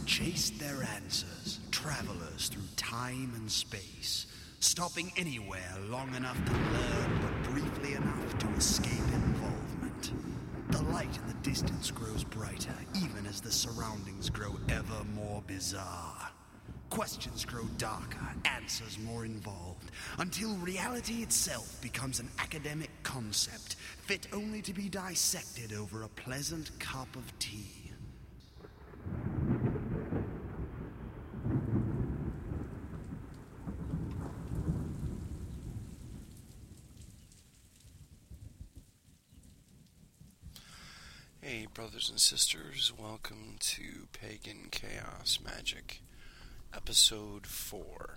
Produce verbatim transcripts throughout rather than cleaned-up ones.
chased their answers, travelers through time and space, stopping anywhere long enough to learn, but briefly enough to escape involvement. The light in the distance grows brighter, even as the surroundings grow ever more bizarre. Questions grow darker, answers more involved, until reality itself becomes an academic concept, fit only to be dissected over a pleasant cup of tea. Hey, brothers and sisters, welcome to Pagan Chaos Magic, Episode four.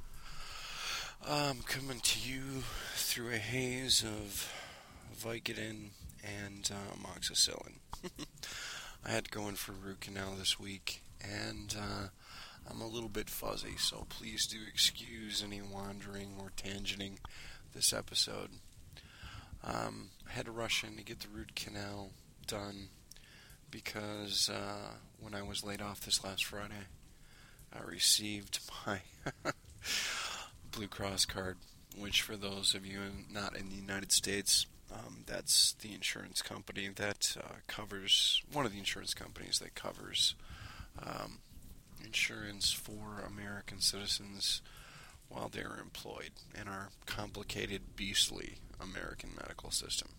I'm coming to you through a haze of Vicodin and uh, amoxicillin. I had to go in for a root canal this week, and uh, I'm a little bit fuzzy, so please do excuse any wandering or tangenting this episode. Um, I had to rush in to get the root canal done because uh, when I was laid off this last Friday, I received my Blue Cross card, which for those of you not in the United States, um, that's the insurance company that uh, covers, one of the insurance companies that covers um, insurance for American citizens while they're employed in our complicated, beastly American medical system.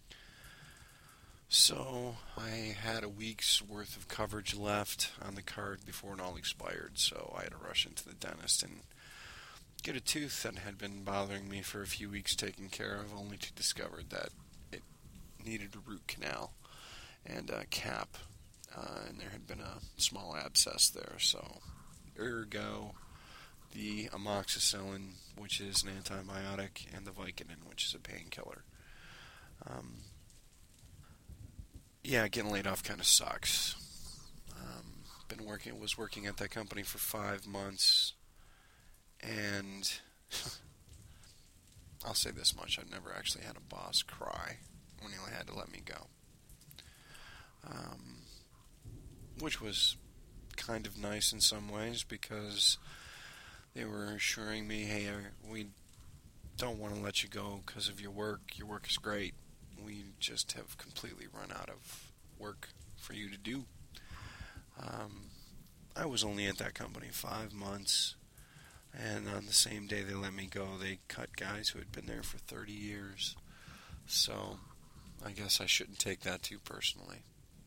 So, I had a week's worth of coverage left on the card before it all expired, so I had to rush into the dentist and get a tooth that had been bothering me for a few weeks taken care of, only to discover that it needed a root canal and a cap, uh, and there had been a small abscess there, so ergo the amoxicillin, which is an antibiotic, and the Vicodin, which is a painkiller. Um... Yeah, getting laid off kind of sucks. Um, been working, was working at that company for five months, and I'll say this much: I've never actually had a boss cry when he had to let me go, um, which was kind of nice in some ways because they were assuring me, "Hey, we don't want to let you go because of your work. Your work is great. We just have completely run out of work for you to do." Um, I was only at that company five months, and on the same day they let me go, they cut guys who had been there for thirty years. So, I guess I shouldn't take that too personally.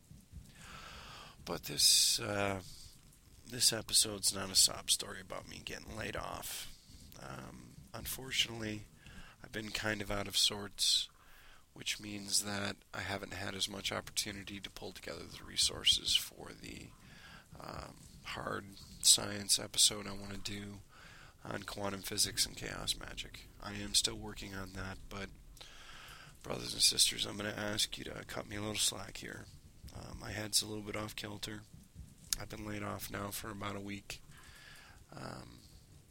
But this, uh, this episode's not a sob story about me getting laid off. Um, unfortunately, I've been kind of out of sorts, which means that I haven't had as much opportunity to pull together the resources for the um, hard science episode I want to do on quantum physics and chaos magic. I am still working on that, but brothers and sisters, I'm going to ask you to cut me a little slack here. Uh, my head's a little bit off kilter. I've been laid off now for about a week. Um,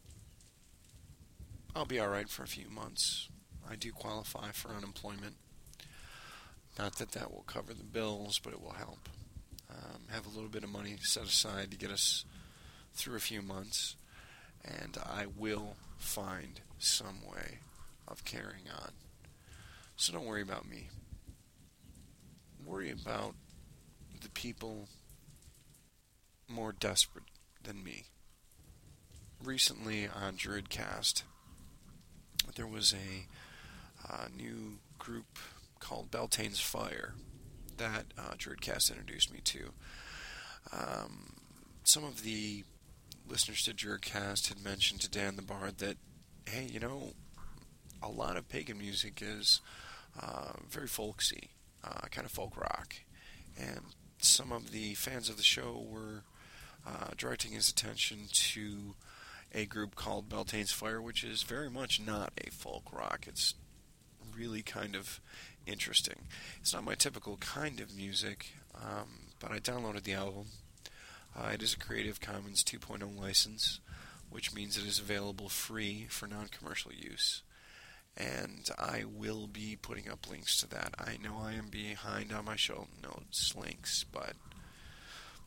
I'll be alright for a few months. I do qualify for unemployment. Not that that will cover the bills, but it will help. Um, have a little bit of money set aside to get us through a few months, and I will find some way of carrying on. So don't worry about me. Worry about the people more desperate than me. Recently on Druidcast, there was a uh, new group called Beltane's Fire that uh, Druidcast introduced me to. Um, some of the listeners to Druidcast had mentioned to Dan the Bard that, hey, you know, a lot of pagan music is uh, very folksy, uh, kind of folk rock, and some of the fans of the show were uh, directing his attention to a group called Beltane's Fire, which is very much not a folk rock. It's really kind of interesting. It's not my typical kind of music, um, but I downloaded the album. Uh, it is a Creative Commons two point oh license, which means it is available free for non-commercial use. And I will be putting up links to that. I know I am behind on my show notes links, but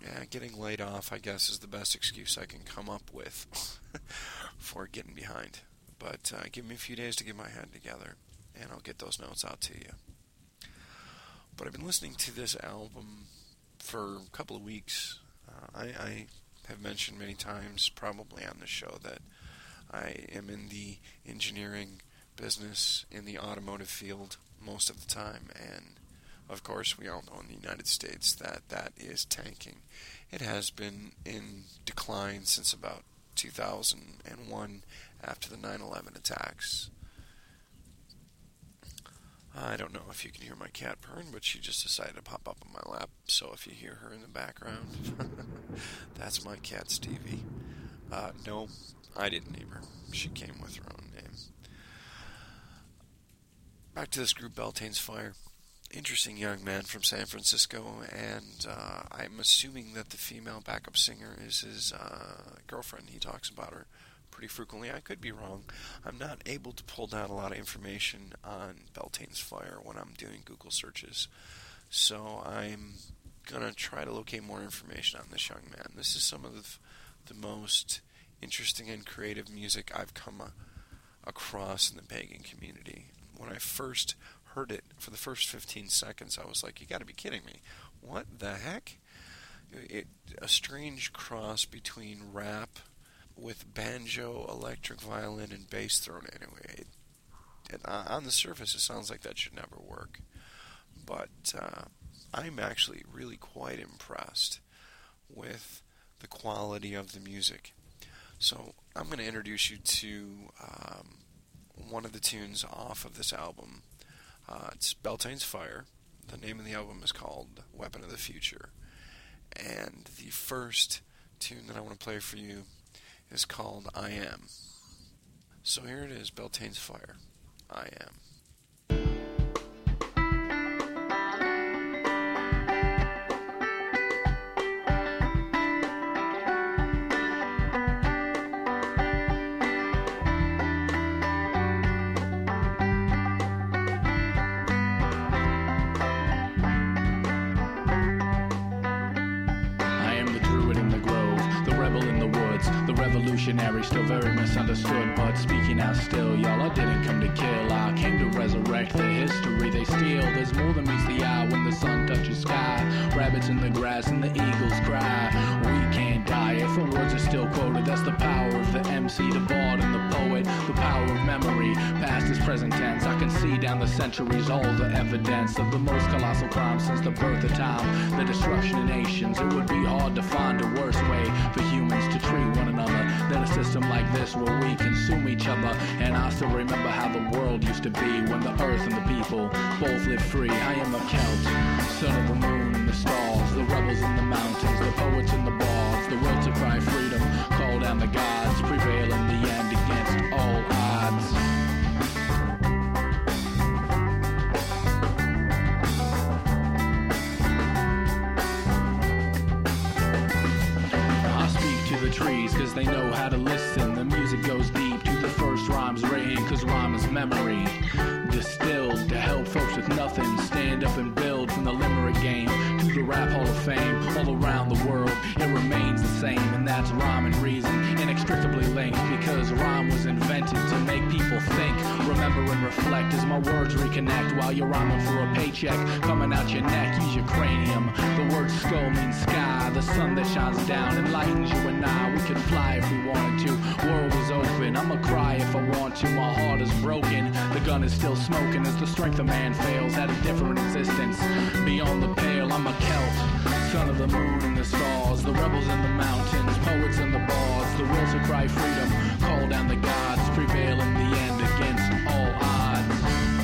yeah, getting laid off, I guess, is the best excuse I can come up with for getting behind. But uh, give me a few days to get my head together, and I'll get those notes out to you. But I've been listening to this album for a couple of weeks. Uh, I, I have mentioned many times, probably on the show, that I am in the engineering business in the automotive field most of the time, and of course we all know in the United States that that is tanking. It has been in decline since about two thousand one after the nine eleven attacks. I don't know if you can hear my cat purring, but she just decided to pop up on my lap, so if you hear her in the background, that's my cat Stevie. Uh, no, I didn't name her. She came with her own name. Back to this group, Beltane's Fire. Interesting young man from San Francisco, and uh, I'm assuming that the female backup singer is his uh, girlfriend. He talks about her pretty frequently. I could be wrong. I'm not able to pull down a lot of information on Beltane's Fire when I'm doing Google searches, so I'm going to try to locate more information on this young man. This is some of the, the most interesting and creative music I've come a, across in the pagan community. When I first heard it for the first fifteen seconds, I was like, you got to be kidding me. What the heck? It, a strange cross between rap with banjo, electric violin, and bass thrown in. Anyway, it, it, uh, on the surface, it sounds like that should never work. But uh, I'm actually really quite impressed with the quality of the music. So I'm going to introduce you to um, one of the tunes off of this album. Uh, it's Beltane's Fire. The name of the album is called Weapon of the Future. And the first tune that I want to play for you is called I Am. So here it is, Beltane's Fire, I Am. Still very misunderstood, but speaking out still, y'all, I didn't come to kill, I came to resurrect the history they steal. There's more than meets the eye when the sun touches sky. Rabbits in the grass and the eagles cry. We can't die if our words are still quoted. That's the power of the M C, the bard and the poet. The power of memory, past is present tense. I can see down the centuries all the evidence of the most colossal crime since the birth of time. The destruction of nations. It would be hard to find a worse way for humans to treat one another than a system like this where we consume each other. And I still remember how the world used to be when the earth and the people both lived free. I am a Celt, son of the moon and the stars, the rebels in the mountains, the poets and the bards, the will to cry freedom, call down the gods, prevail in the end against all odds. The trees, cause they know how to listen. The music goes deep to the first rhymes written, cause rhyme is memory distilled to help folks with nothing stand up and build. From the limerick game to the rap hall of fame, all around the world it remains the same, and that's rhyme and reason inextricably linked, because rhyme was invented to make people think, remember and reflect as my words reconnect. While you're rhyming for a paycheck coming out your neck, use your cranium. The word skull means sky, the sun that shines down enlightens you and I. We could fly if we wanted to, world is open. I'ma cry if I want to, my heart is broken. The gun is still smoking as the strength of man fails at a different existence beyond the pale. I'm a Celt, son of the moon and the stars, the rebels in the mountains, poets and the bards, the will to cry freedom, call down the gods, prevail in the end against all odds.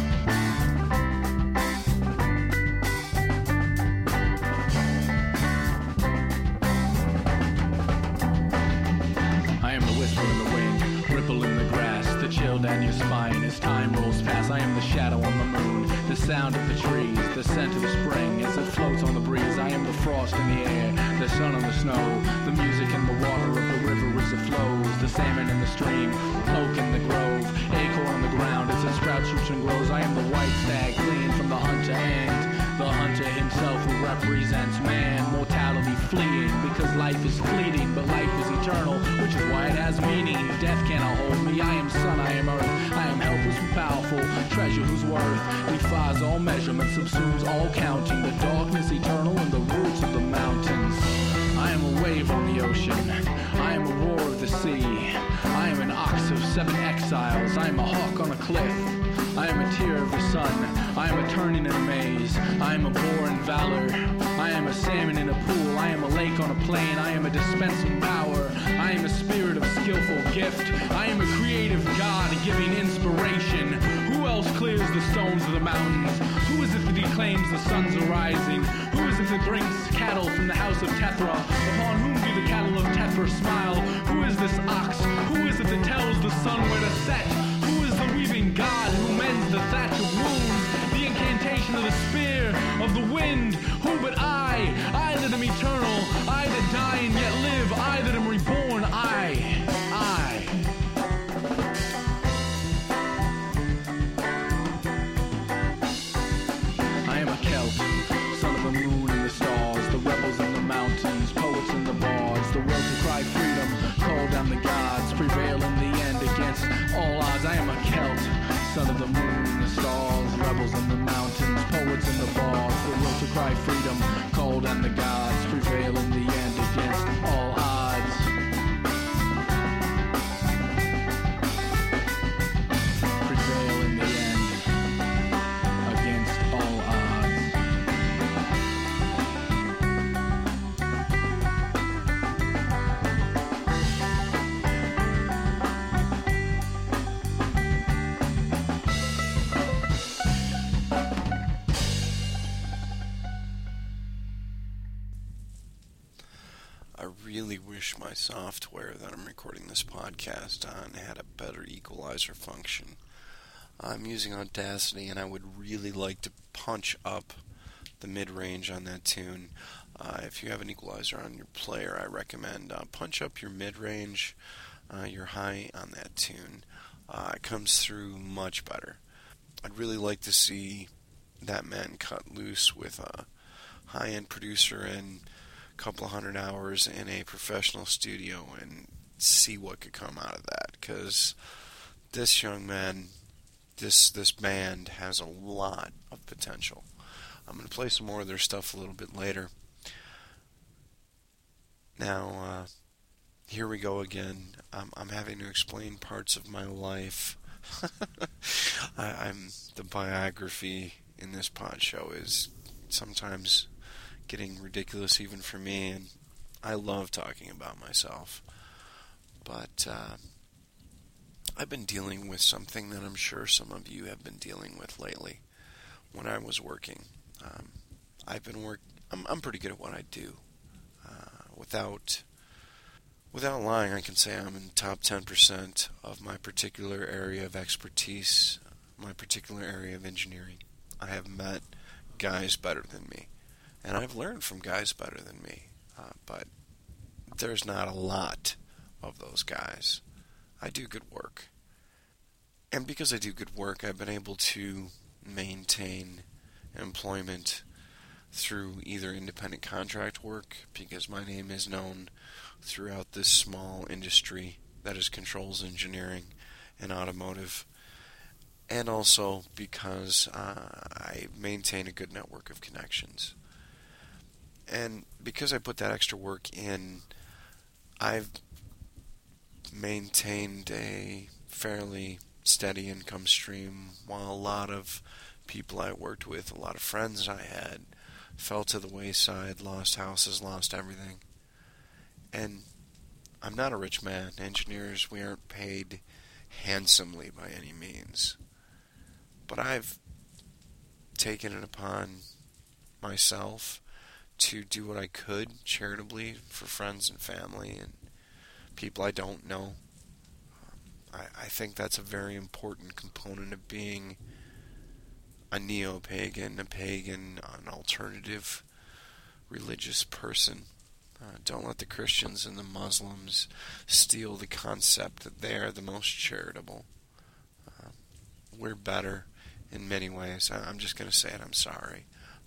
I am the whisper in the wind, ripple in the grass, the chill down your spine as time rolls past. I am the shadow on the moon, the sound of the trees, the scent of the spring as it floats on the breeze. I am the frost in the air, the sun on the snow, the music in the water of the river as it flows, the salmon in the stream, oak in the grove, acorn on the ground as it sprouts, roots and grows. I am the white stag fleeing from the hunter and the hunter unto himself who represents man, mortality fleeing, because life is fleeting, but life is eternal, which is why it has meaning. Death cannot hold me, I am sun, I am earth, I am helpless and powerful, treasure whose worth defies all measurement, subsumes all counting, the darkness eternal and the roots of the mountains. I am a wave on the ocean, I am a roar of the sea, I am an ox of seven exiles, I am a hawk on a cliff, I am a tear of the sun, I am a turning in a maze, I am a boar in valor, I am a salmon in a pool, I am a lake on a plain, I am a dispensing power, I am a spirit of skillful gift, I am a creative God giving inspiration. Who else clears the stones of the mountains? Who is it that declaims the sun's arising? Who is it that brings cattle from the house of Tethra? Upon whom do the cattle of Tethra smile? Who is this ox? Who is it that tells the sun where to set? Who is the weaving God who mends the thatch of wounds? The incantation of the spear, of the wind? Who but I? I that am eternal, I that die and yet live, I that am reborn, I, I. I am a Celt, son of the moon and the stars, the rebels in the mountains, poets in the bards, the world to cry freedom, call down the gods, prevail in the end against all odds. I am a Celt, son of the moon and the stars, rebels in the mountains, poets in the bards, the will to cry freedom, call down the gods, prevail in the end against all odds. Prevail in the end against all odds. I really wish my software that I'm recording this podcast on had a better equalizer function. I'm using Audacity, and I would really like to punch up the mid-range on that tune. Uh, if you have an equalizer on your player, I recommend uh, punch up your mid-range, uh, your high on that tune. Uh, it comes through much better. I'd really like to see that man cut loose with a high-end producer and couple of hundred hours in a professional studio and see what could come out of that, because this young man, this this band has a lot of potential. I'm going to play some more of their stuff a little bit later. Now, uh, here we go again. I'm, I'm having to explain parts of my life. I, I'm the biography in this pod show is sometimes getting ridiculous even for me, and I love talking about myself. But uh, I've been dealing with something that I'm sure some of you have been dealing with lately. When I was working, um, I've been work. I'm, I'm pretty good at what I do. Uh, without without lying, I can say I'm in the top ten percent of my particular area of expertise, my particular area of engineering. I have met guys better than me. And I've learned from guys better than me, uh, but there's not a lot of those guys. I do good work. And because I do good work, I've been able to maintain employment through either independent contract work, because my name is known throughout this small industry that is controls engineering and automotive, and also because uh, I maintain a good network of connections. And because I put that extra work in, I've maintained a fairly steady income stream, while a lot of people I worked with, a lot of friends I had, fell to the wayside, lost houses, lost everything. And I'm not a rich man. Engineers, we aren't paid handsomely by any means. But I've taken it upon myself to do what I could charitably for friends and family and people I don't know. I, I think that's a very important component of being a neo-pagan, a pagan, an alternative religious person. Uh, don't let the Christians and the Muslims steal the concept that they are the most charitable. Uh, we're better in many ways. I, I'm just going to say it. I'm sorry.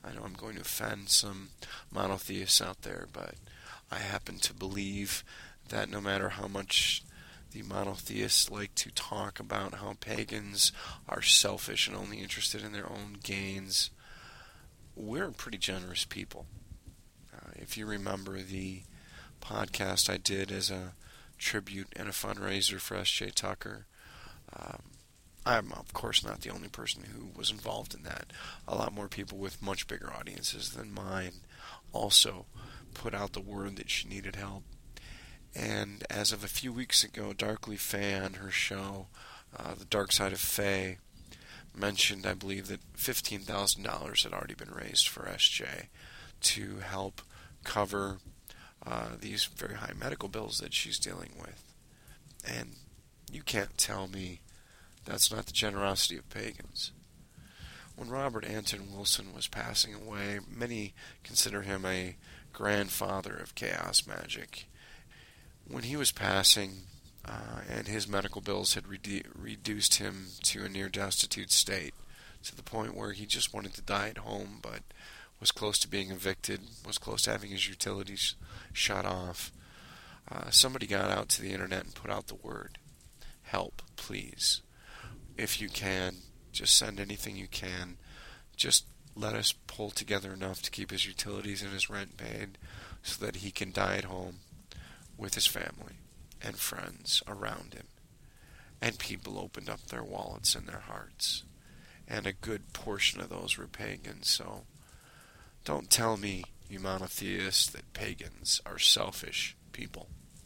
I know I'm going to offend some monotheists out there, but I happen to believe that no matter how much the monotheists like to talk about how pagans are selfish and only interested in their own gains, we're pretty generous people. Uh, if you remember the podcast I did as a tribute and a fundraiser for S J Tucker, um, I'm, of course, not the only person who was involved in that. A lot more people with much bigger audiences than mine also put out the word that she needed help. And as of a few weeks ago, Darkly Faye on her show, uh, The Dark Side of Faye, mentioned, I believe, that fifteen thousand dollars had already been raised for S J to help cover uh, these very high medical bills that she's dealing with. And you can't tell me that's not the generosity of pagans. When Robert Anton Wilson was passing away, many consider him a grandfather of chaos magic. When he was passing, uh, and his medical bills had redu- reduced him to a near-destitute state, to the point where he just wanted to die at home, but was close to being evicted, was close to having his utilities shut off, uh, somebody got out to the internet and put out the word, help, please. If you can, just send anything you can. Just let us pull together enough to keep his utilities and his rent paid so that he can die at home with his family and friends around him. And people opened up their wallets and their hearts. And a good portion of those were pagans. So don't tell me, you monotheists, that pagans are selfish people.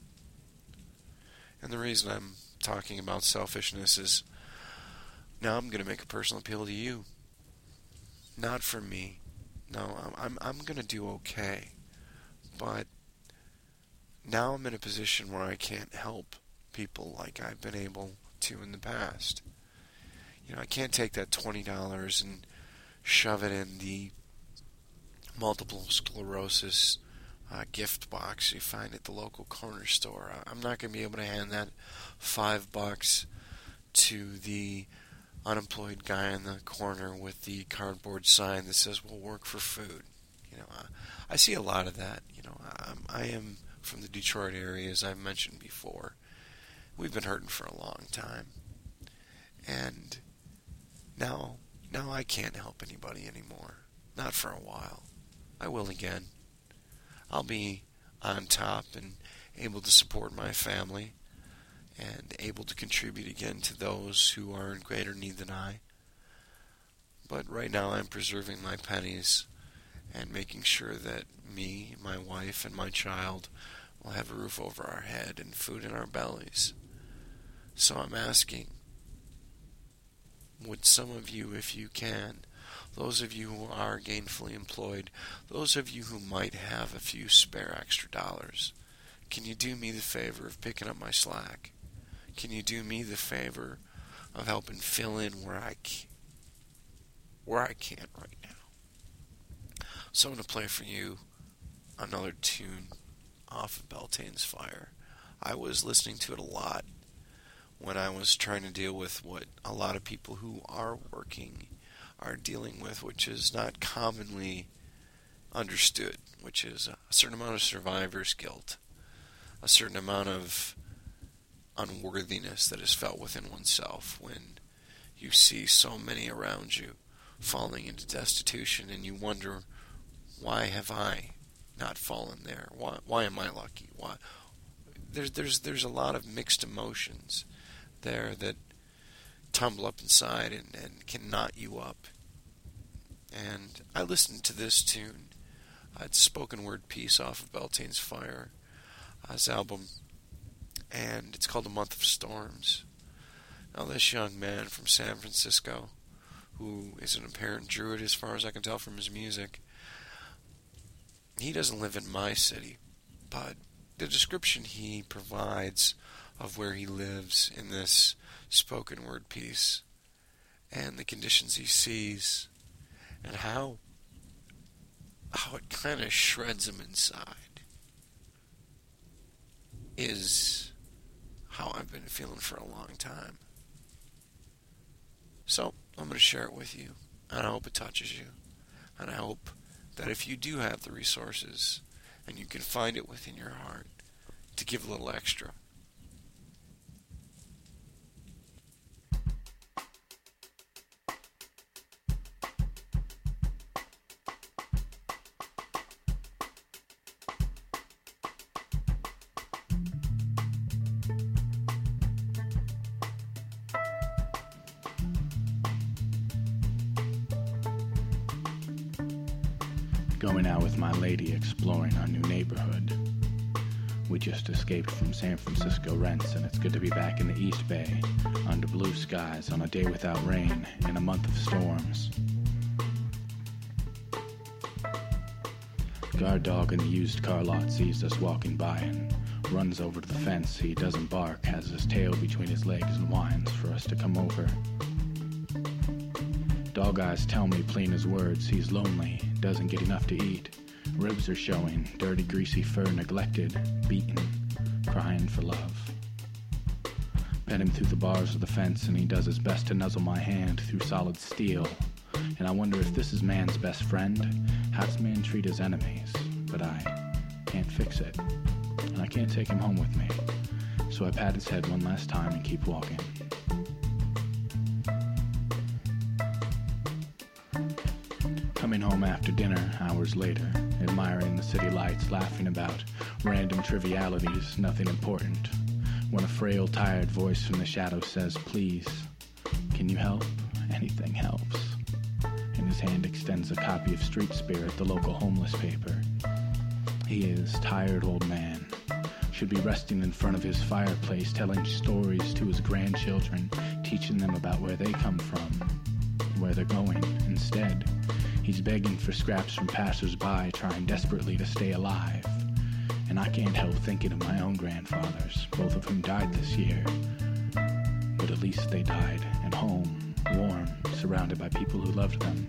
And the reason I'm talking about selfishness is now I'm going to make a personal appeal to you. Not for me. No, I'm I'm, I'm going to do okay. But now I'm in a position where I can't help people like I've been able to in the past. You know, I can't take that twenty dollars and shove it in the multiple sclerosis uh, gift box you find at the local corner store. I'm not going to be able to hand that five bucks to the unemployed guy in the corner with the cardboard sign that says, "We'll work for food." You know, I, I see a lot of that. You know, I'm, I am from the Detroit area, as I've mentioned before. We've been hurting for a long time, and now, now I can't help anybody anymore. Not for a while. I will again. I'll be on top and able to support my family, and able to contribute again to those who are in greater need than I. But right now I'm preserving my pennies and making sure that me, my wife, and my child will have a roof over our head and food in our bellies. So I'm asking, would some of you, if you can, those of you who are gainfully employed, those of you who might have a few spare extra dollars, can you do me the favor of picking up my slack? Can you do me the favor of helping fill in where I can, where I can't right now? So I'm going to play for you another tune off of Beltane's Fire. I was listening to it a lot when I was trying to deal with what a lot of people who are working are dealing with, which is not commonly understood, which is a certain amount of survivor's guilt, a certain amount of unworthiness that is felt within oneself when you see so many around you falling into destitution, and you wonder, why have I not fallen there? Why why am I lucky? Why there's there's there's a lot of mixed emotions there that tumble up inside and, and can knot you up. And I listened to this tune. Uh, it's a spoken word piece off of Beltane's Fire, uh, his album, and it's called A Month of Storms. Now this young man from San Francisco, who is an apparent druid as far as I can tell from his music, he doesn't live in my city, but the description he provides of where he lives in this spoken word piece, and the conditions he sees, and how how it kind of shreds him inside, is how I've been feeling for a long time. So I'm going to share it with you, and I hope it touches you. And I hope that if you do have the resources and you can find it within your heart to give a little extra. Going out with my lady exploring our new neighborhood. We just escaped from San Francisco rents, and it's good to be back in the East Bay, under blue skies, on a day without rain, in a month of storms. Guard dog in the used car lot sees us walking by and runs over to the fence. He doesn't bark, has his tail between his legs and whines for us to come over. Dog eyes tell me plain as words he's lonely, doesn't get enough to eat. Ribs are showing, dirty greasy fur neglected, beaten, crying for love. Pet him through the bars of the fence and he does his best to nuzzle my hand through solid steel. And I wonder if this is man's best friend. How does man treat his enemies? But I can't fix it. And I can't take him home with me. So I pat his head one last time and keep walking. Coming home after dinner, hours later, admiring the city lights, laughing about random trivialities, nothing important, when a frail, tired voice from the shadows says, "Please, can you help? Anything helps." And his hand extends a copy of Street Spirit, the local homeless paper. He is tired old man, should be resting in front of his fireplace, telling stories to his grandchildren, teaching them about where they come from, where they're going. Instead, he's begging for scraps from passers-by, trying desperately to stay alive. And I can't help thinking of my own grandfathers, both of whom died this year. But at least they died at home, warm, surrounded by people who loved them.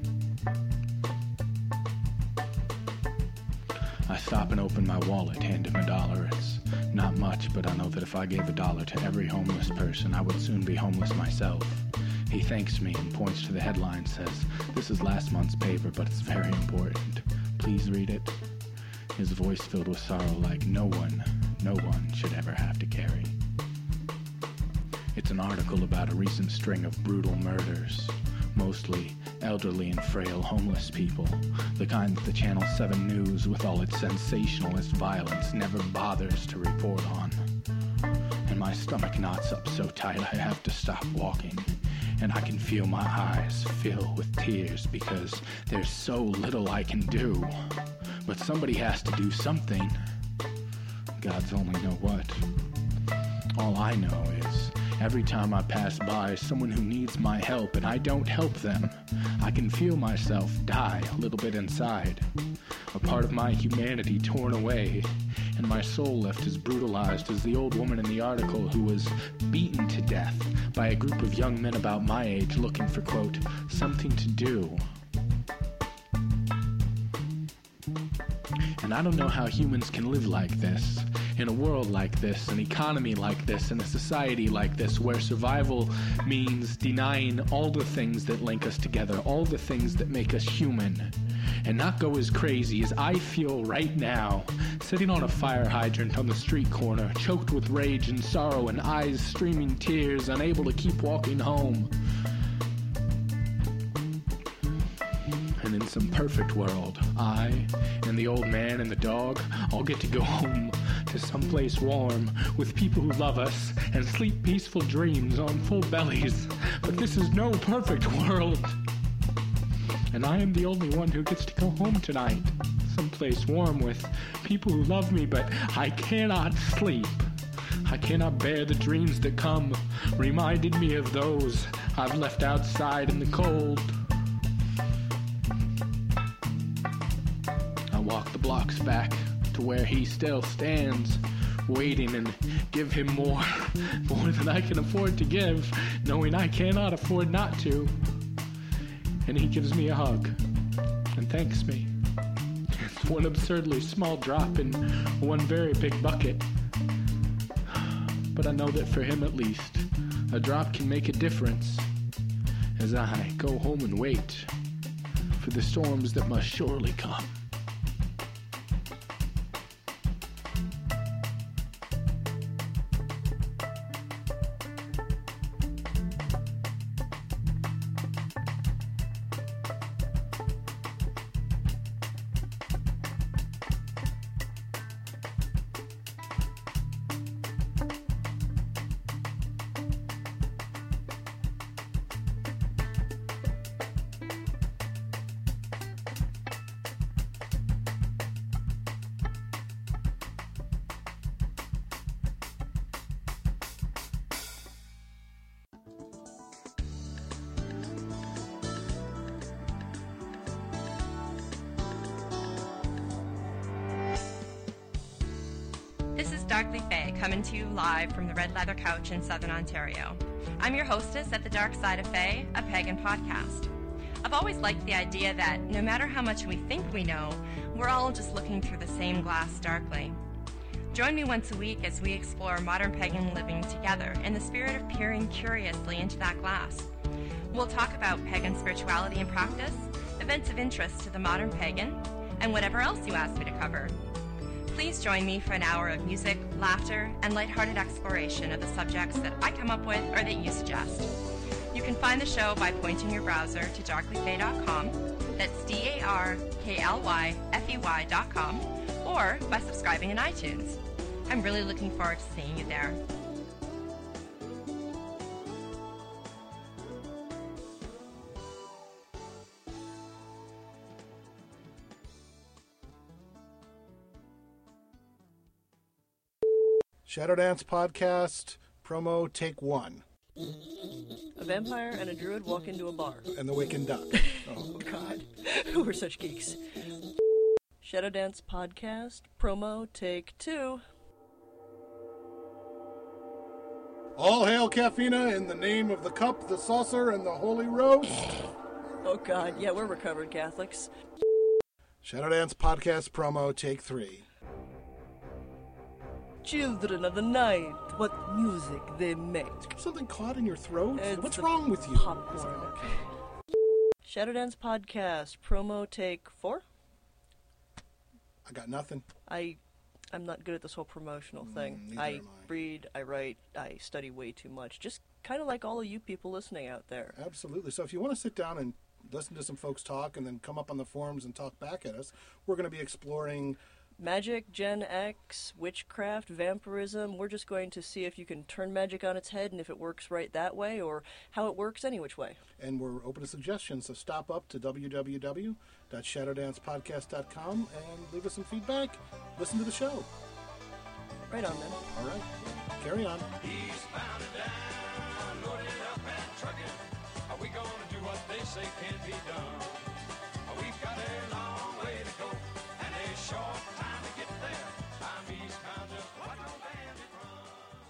I stop and open my wallet, hand him a dollar. It's not much, but I know that if I gave a dollar to every homeless person, I would soon be homeless myself. He thanks me and points to the headline, says, "This is last month's paper, but it's very important. Please read it." His voice filled with sorrow, like no one, no one should ever have to carry. It's an article about a recent string of brutal murders, mostly elderly and frail homeless people, the kind that the Channel seven News, with all its sensationalist violence, never bothers to report on. And my stomach knots up so tight I have to stop walking. And I can feel my eyes fill with tears because there's so little I can do. But somebody has to do something. God's only know what. All I know is every time I pass by someone who needs my help and I don't help them, I can feel myself die a little bit inside. A part of my humanity torn away, and my soul left as brutalized as the old woman in the article who was beaten to death by a group of young men about my age looking for, quote, something to do. And I don't know how humans can live like this, in a world like this, an economy like this, in a society like this, where survival means denying all the things that link us together, all the things that make us human, and not go as crazy as I feel right now, sitting on a fire hydrant on the street corner, choked with rage and sorrow and eyes streaming tears, unable to keep walking home. And in some perfect world, I and the old man and the dog all get to go home to someplace warm with people who love us and sleep peaceful dreams on full bellies. But this is no perfect world. And I am the only one who gets to go home tonight, someplace warm with people who love me, but I cannot sleep. I cannot bear the dreams that come, reminding me of those I've left outside in the cold. I walk the blocks back to where he still stands, waiting, and give him more, more than I can afford to give, knowing I cannot afford not to. And he gives me a hug and thanks me. It's one absurdly small drop in one very big bucket. But I know that for him at least, a drop can make a difference as I go home and wait for the storms that must surely come. This is Darkly Faye, coming to you live from the Red Leather Couch in Southern Ontario. I'm your hostess at The Dark Side of Faye, a pagan podcast. I've always liked the idea that no matter how much we think we know, we're all just looking through the same glass darkly. Join me once a week as we explore modern pagan living together in the spirit of peering curiously into that glass. We'll talk about pagan spirituality and practice, events of interest to the modern pagan, and whatever else you ask me to cover. Please join me for an hour of music, laughter, and lighthearted exploration of the subjects that I come up with or that you suggest. You can find the show by pointing your browser to darkly fay dot com, that's D A R K L Y F E Y dot com, or by subscribing in iTunes. I'm really looking forward to seeing you there. Shadow Dance Podcast, promo take one. A vampire and a druid walk into a bar. And the Waking Duck. Oh, God. We're such geeks. Shadow Dance Podcast, promo take two. All hail Caffeina in the name of the cup, the saucer, and the holy roast. Oh, God. Yeah, we're recovered Catholics. Shadow Dance Podcast, promo take three. Children of the night, what music they make. Something caught in your throat? It's What's the wrong with you? popcorn. Okay. Shadow Dance Podcast, promo take four? I got nothing. I, I'm not good at this whole promotional thing. neither I am I. read, I write, I study way too much. Just kind of like all of you people listening out there. Absolutely. So if you want to sit down and listen to some folks talk and then come up on the forums and talk back at us, we're going to be exploring Magic, Gen X, witchcraft, vampirism. We're just going to see if you can turn magic on its head and if it works right that way or how it works any which way. and we're open to suggestions, so stop up to w w w dot shadow dance podcast dot com and leave us some feedback. Listen to the show. Right on, then. All right, carry on. Eastbound and down, loaded up and trucking. Are we gonna do what they say can't be done? We've got a long way to go and a short time to get there. I'm eastbound, just like a bandit run.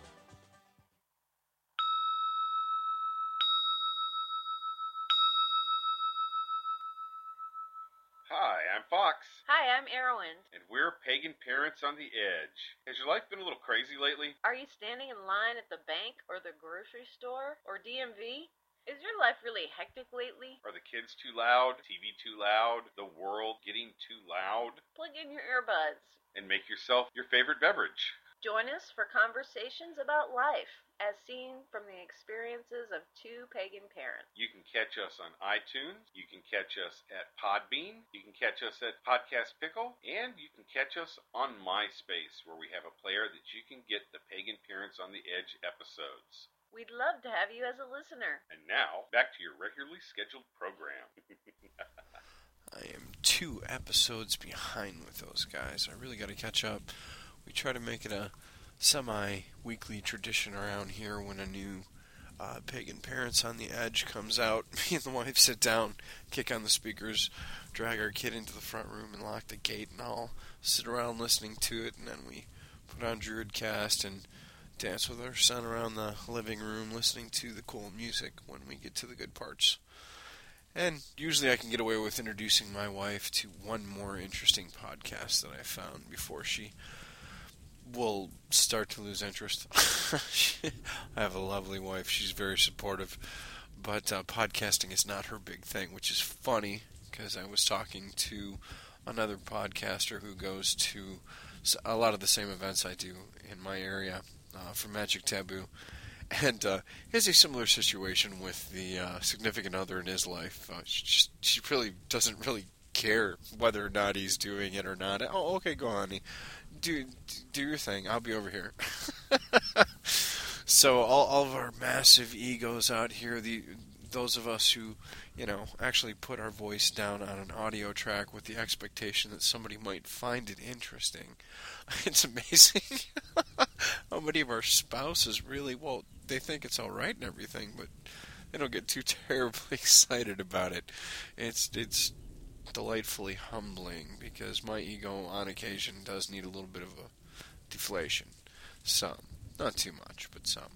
Hi, I'm Fox, Hi, I'm Erwin. and we're Pagan Parents on the Edge. Has your life been a little crazy lately? Are you standing in line at the bank or the grocery store or D M V? Is your life really hectic lately? Are the kids too loud, T V too loud, the world getting too loud? Plug in your earbuds. And make yourself your favorite beverage. Join us for conversations about life, as seen from the experiences of two pagan parents. You can catch us on iTunes, you can catch us at Podbean, you can catch us at Podcast Pickle, and you can catch us on MySpace, where we have a player that you can get the Pagan Parents on the Edge episodes. We'd love to have you as a listener. And now, back to your regularly scheduled program. I am two episodes behind with those guys. I really got to catch up. We try to make it a semi-weekly tradition around here when a new uh, Pagan Parents on the Edge comes out. Me and the wife sit down, kick on the speakers, drag our kid into the front room and lock the gate, and all sit around listening to it, and then we put on Druidcast and dance with our son around the living room listening to the cool music when we get to the good parts. And usually I can get away with introducing my wife to one more interesting podcast that I found before she will start to lose interest. I have a lovely wife. She's very supportive. But uh, podcasting is not her big thing, which is funny because I was talking to another podcaster who goes to a lot of the same events I do in my area uh, for Magic Taboo. And uh, he has a similar situation with the uh, significant other in his life. Uh, she, just, she really doesn't really care whether or not he's doing it or not. Oh, okay, go on, honey. Do, do your thing. I'll be over here. So all, all of our massive egos out here, the those of us who, you know, actually put our voice down on an audio track with the expectation that somebody might find it interesting. It's amazing how many of our spouses really, well, they think it's all right and everything, but they don't get too terribly excited about it. It's it's delightfully humbling, because my ego on occasion does need a little bit of a deflation. Some. Not too much, but some.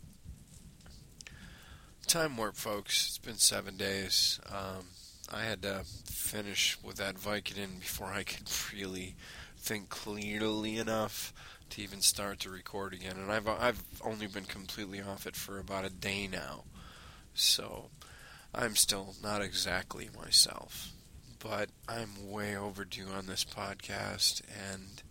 Time warp, folks. It's been seven days. Um, I had to finish with that Vicodin before I could really think clearly enough to even start to record again. And I've I've only been completely off it for about a day now. So I'm still not exactly myself. But I'm way overdue on this podcast, and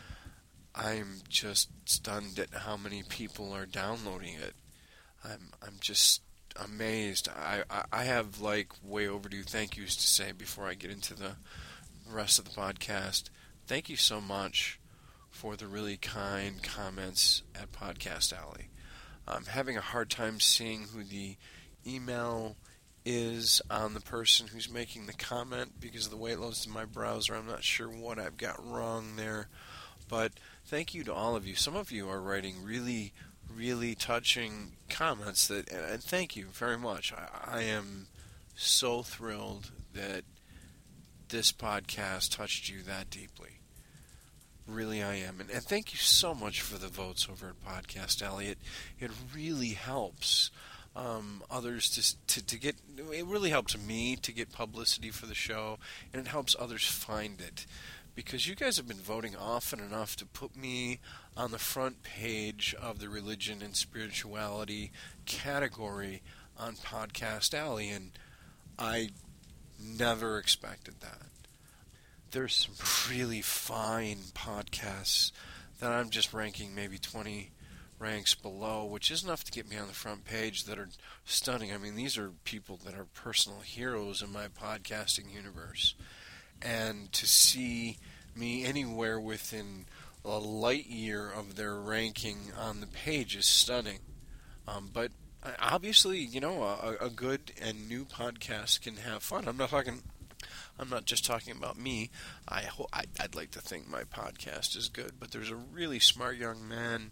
I'm just stunned at how many people are downloading it. I'm I'm just amazed. I, I, I have like way overdue thank yous to say before I get into the rest of the podcast. Thank you so much for the really kind comments at Podcast Alley. I'm having a hard time seeing who the email is on the person who's making the comment because of the way it loads to my browser. I'm not sure what I've got wrong there. But thank you to all of you. Some of you are writing really, really touching comments, that, and thank you very much. I, I am so thrilled that this podcast touched you that deeply. Really, I am. And, and thank you so much for the votes over at Podcast Alley. It, it really helps um, others to, to, to get, it really helps me to get publicity for the show, and it helps others find it. Because you guys have been voting often enough to put me on the front page of the religion and spirituality category on Podcast Alley, and I never expected that. There's some really fine podcasts that I'm just ranking maybe twenty ranks below, which is enough to get me on the front page, that are stunning. I mean, these are people that are personal heroes in my podcasting universe. And to see me anywhere within a light year of their ranking on the page is stunning. Um, but obviously, you know, a, a good and new podcast can have fun. I'm not talking. I'm not just talking about me. I ho- I, I'd like to think my podcast is good, but there's a really smart young man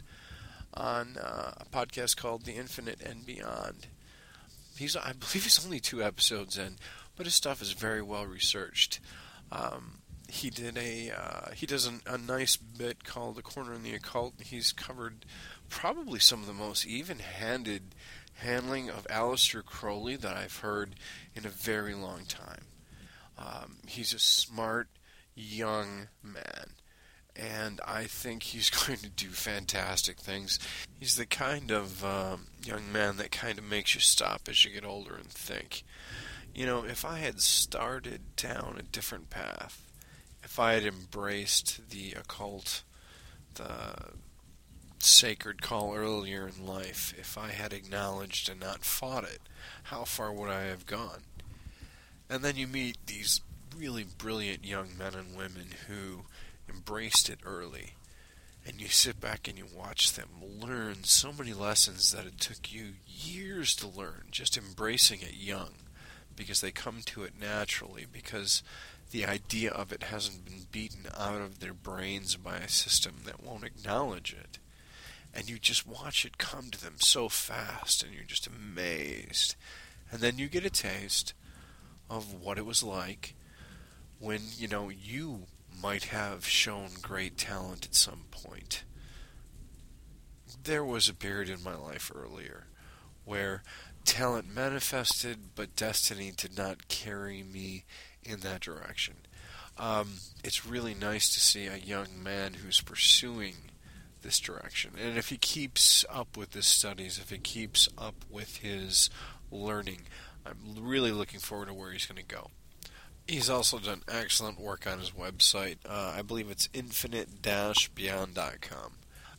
on uh, a podcast called The Infinite and Beyond. He's, I believe, he's only two episodes in, but his stuff is very well researched. Um, he did a uh, he does an, a nice bit called The Corner in the Occult. He's covered probably some of the most even-handed handling of Aleister Crowley that I've heard in a very long time. Um, he's a smart young man, and I think he's going to do fantastic things. He's the kind of um, young man that kind of makes you stop as you get older and think. You know, if I had started down a different path, if I had embraced the occult, the sacred call earlier in life, if I had acknowledged and not fought it, how far would I have gone? And then you meet these really brilliant young men and women who embraced it early, and you sit back and you watch them learn so many lessons that it took you years to learn, just embracing it young, because they come to it naturally, because the idea of it hasn't been beaten out of their brains by a system that won't acknowledge it. And you just watch it come to them so fast, and you're just amazed. And then you get a taste of what it was like when, you know, you might have shown great talent at some point. There was a period in my life earlier where talent manifested, but destiny did not carry me in that direction. Um, it's really nice to see a young man who's pursuing this direction. And if he keeps up with his studies, if he keeps up with his learning, I'm really looking forward to where he's going to go. He's also done excellent work on his website. Uh, I believe it's infinite dash beyond dot com.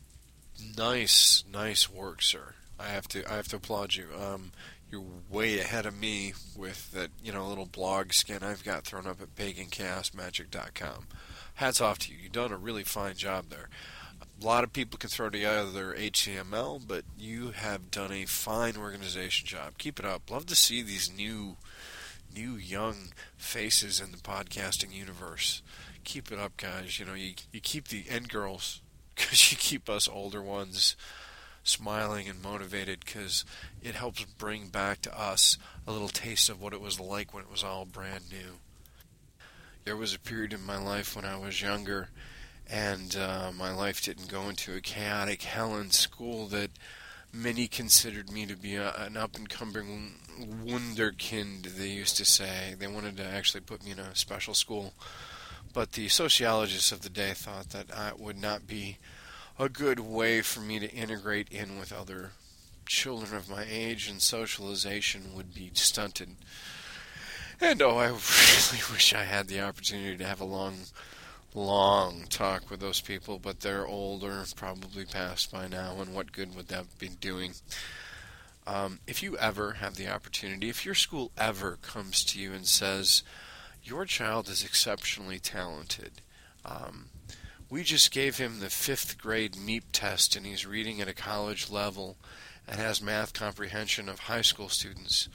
Nice, nice work, sir. I have to, I have to applaud you. Um, you're way ahead of me with that, you know, little blog skin I've got thrown up at pagan chaos magic dot com. Hats off to you. You've done a really fine job there. A lot of people can throw together H T M L, but you have done a fine organization job. Keep it up. Love to see these new, new young faces in the podcasting universe. Keep it up, guys. You know, you you keep the end girls because you keep us older ones smiling and motivated, because it helps bring back to us a little taste of what it was like when it was all brand new. There was a period in my life when I was younger, and uh, my life didn't go into a chaotic hell in school that many considered me to be a, an up-and-coming wunderkind, they used to say. They wanted to actually put me in a special school. But the sociologists of the day thought that I would not be a good way for me to integrate in with other children of my age, and socialization would be stunted. And oh, I really wish I had the opportunity to have a long, long talk with those people, but they're older, probably passed by now, and what good would that be doing? Um, if you ever have the opportunity, if your school ever comes to you and says, your child is exceptionally talented, um, we just gave him the fifth grade M E P test, and he's reading at a college level and has math comprehension of high school students,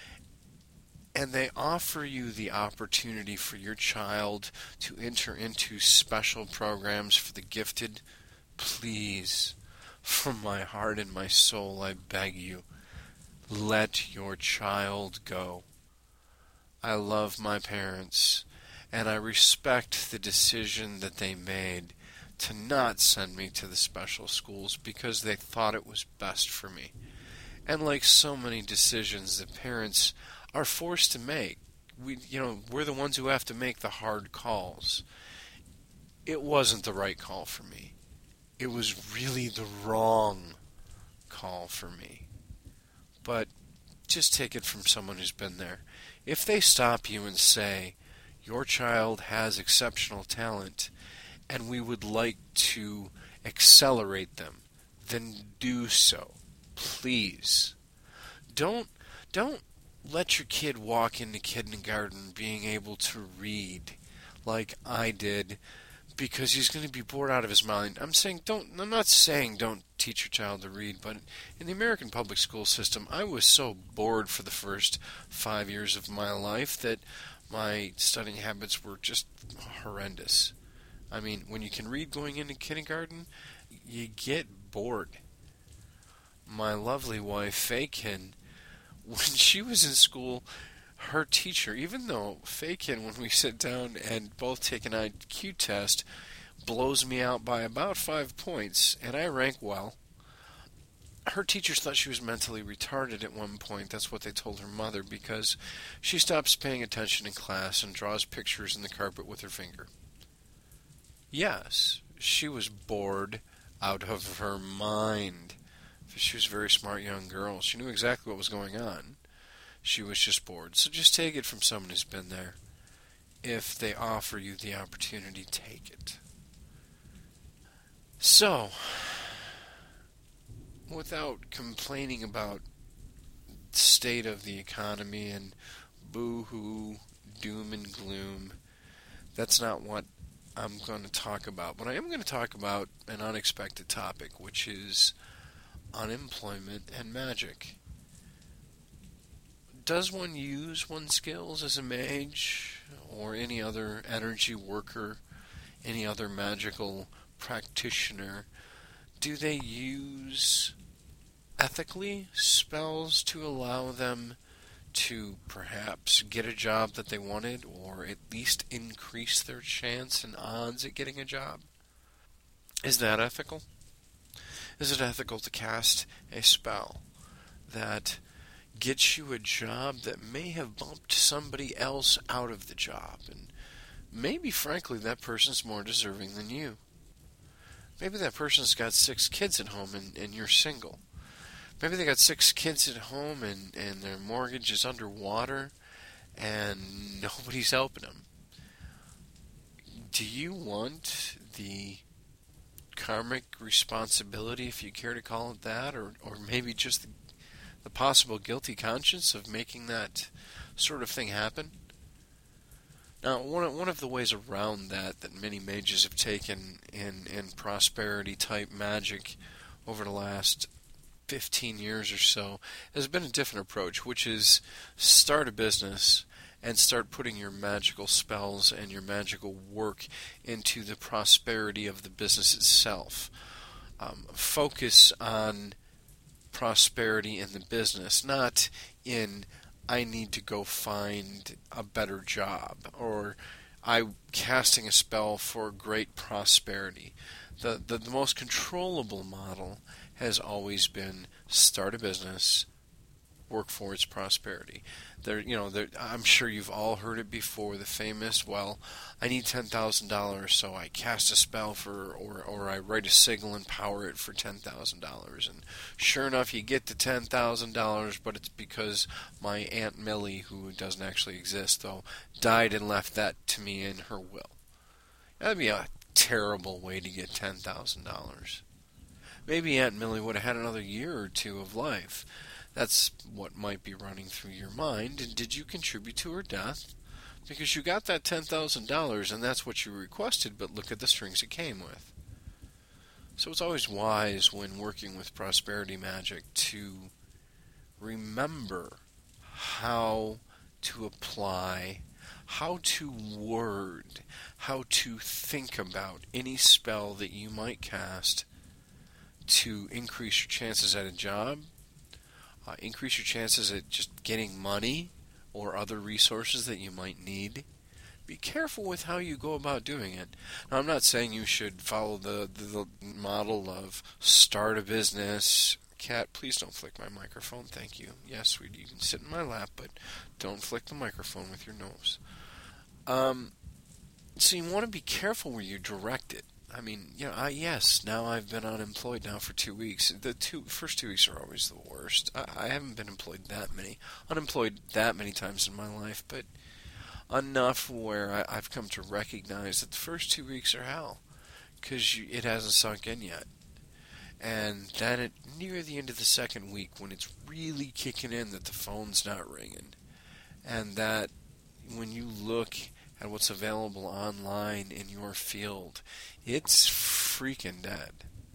and they offer you the opportunity for your child to enter into special programs for the gifted, please, from my heart and my soul, I beg you, let your child go. I love my parents, and I respect the decision that they made to not send me to the special schools because they thought it was best for me. And like so many decisions that parents are forced to make, we, you know, we're the ones who have to make the hard calls. It wasn't the right call for me. It was really the wrong call for me. But just take it from someone who's been there. If they stop you and say, your child has exceptional talent, and we would like to accelerate them, then do so. Please. Don't, don't let your kid walk into kindergarten being able to read like I did because he's going to be bored out of his mind. I'm saying don't, I'm not saying don't teach your child to read, but in the American public school system, I was so bored for the first five years of my life that my studying habits were just horrendous. I mean, when you can read going into kindergarten, you get bored. My lovely wife, Fakin, when she was in school, her teacher, even though Fakin, when we sit down and both take an I Q test, blows me out by about five points, and I rank well, her teachers thought she was mentally retarded at one point. That's what they told her mother, because she stops paying attention in class and draws pictures in the carpet with her finger. Yes, she was bored out of her mind. She was a very smart young girl. She knew exactly what was going on. She was just bored. So just take it from someone who's been there. If they offer you the opportunity, take it. So, without complaining about the state of the economy and boo-hoo, doom and gloom, that's not what I'm going to talk about. But I am going to talk about an unexpected topic, which is unemployment and magic. Does one use one's skills as a mage or any other energy worker, any other magical practitioner? Do they use ethically spells to allow them to perhaps get a job that they wanted, or at least increase their chance and odds at getting a job? Is that ethical? Is it ethical to cast a spell that gets you a job that may have bumped somebody else out of the job, and maybe, frankly, that person's more deserving than you? Maybe that person's got six kids at home and, and you're single. Maybe they got six kids at home and, and their mortgage is underwater, and nobody's helping him. Do you want the karmic responsibility, if you care to call it that, or, or maybe just the, the possible guilty conscience of making that sort of thing happen? Now, one of, one of the ways around that that many mages have taken in, in prosperity-type magic over the last fifteen years or so has been a different approach, which is start a business and start putting your magical spells and your magical work into the prosperity of the business itself. Um, focus on prosperity in the business, not in I need to go find a better job, or I'm casting a spell for great prosperity. The, the, the most controllable model has always been start a business, work for its prosperity. There, you know, there, I'm sure you've all heard it before. The famous, well, I need ten thousand dollars, so I cast a spell for, or or I write a signal and power it for ten thousand dollars. And sure enough, you get the ten thousand dollars, but it's because my Aunt Millie, who doesn't actually exist though, died and left that to me in her will. That'd be a terrible way to get ten thousand dollars. Maybe Aunt Millie would have had another year or two of life. That's what might be running through your mind. And did you contribute to her death? Because you got that ten thousand dollars, and that's what you requested, but look at the strings it came with. So it's always wise when working with prosperity magic to remember how to apply, how to word, how to think about any spell that you might cast to increase your chances at a job, Uh, increase your chances at just getting money or other resources that you might need. Be careful with how you go about doing it. Now, I'm not saying you should follow the, the, the model of start a business. Cat, please don't flick my microphone. Thank you. Yes, sweetie, you can sit in my lap, but don't flick the microphone with your nose. Um, so you want to be careful where you direct it. I mean, you know, I, yes, now I've been unemployed now for two weeks. The two first two weeks are always the worst. I, I haven't been employed that many, unemployed that many times in my life, but enough where I, I've come to recognize that the first two weeks are hell, because it hasn't sunk in yet. And then at near the end of the second week, when it's really kicking in that the phone's not ringing, and that when you look at what's available online in your field, it's freaking dead.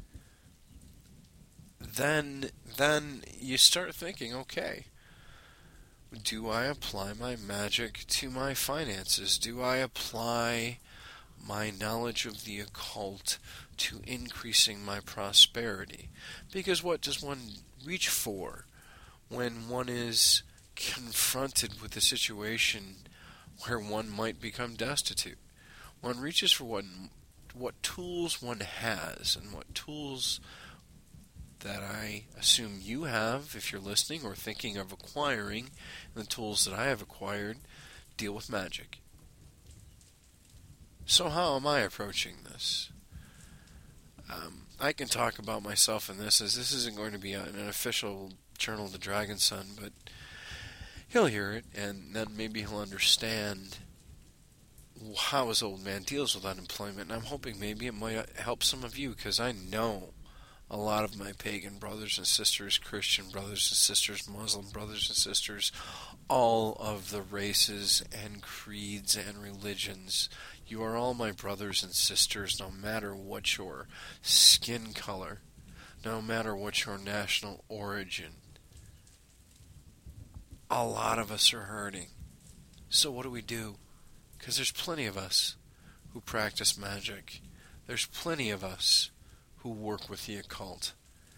Then, then you start thinking, okay, do I apply my magic to my finances? Do I apply my knowledge of the occult to increasing my prosperity? Because what does one reach for when one is confronted with a situation where one might become destitute? One reaches for what, what tools one has, and what tools that I assume you have, if you're listening or thinking of acquiring, and the tools that I have acquired deal with magic. So how am I approaching this? Um, I can talk about myself in this, as this isn't going to be an official Journal of the Dragon Son, but he'll hear it, and then maybe he'll understand how his old man deals with unemployment, and I'm hoping maybe it might help some of you, because I know a lot of my pagan brothers and sisters, Christian brothers and sisters, Muslim brothers and sisters, all of the races and creeds and religions. You are all my brothers and sisters, no matter what your skin color, no matter what your national origin. A lot of us are hurting. So what do we do? Because there's plenty of us who practice magic. There's plenty of us who work with the occult.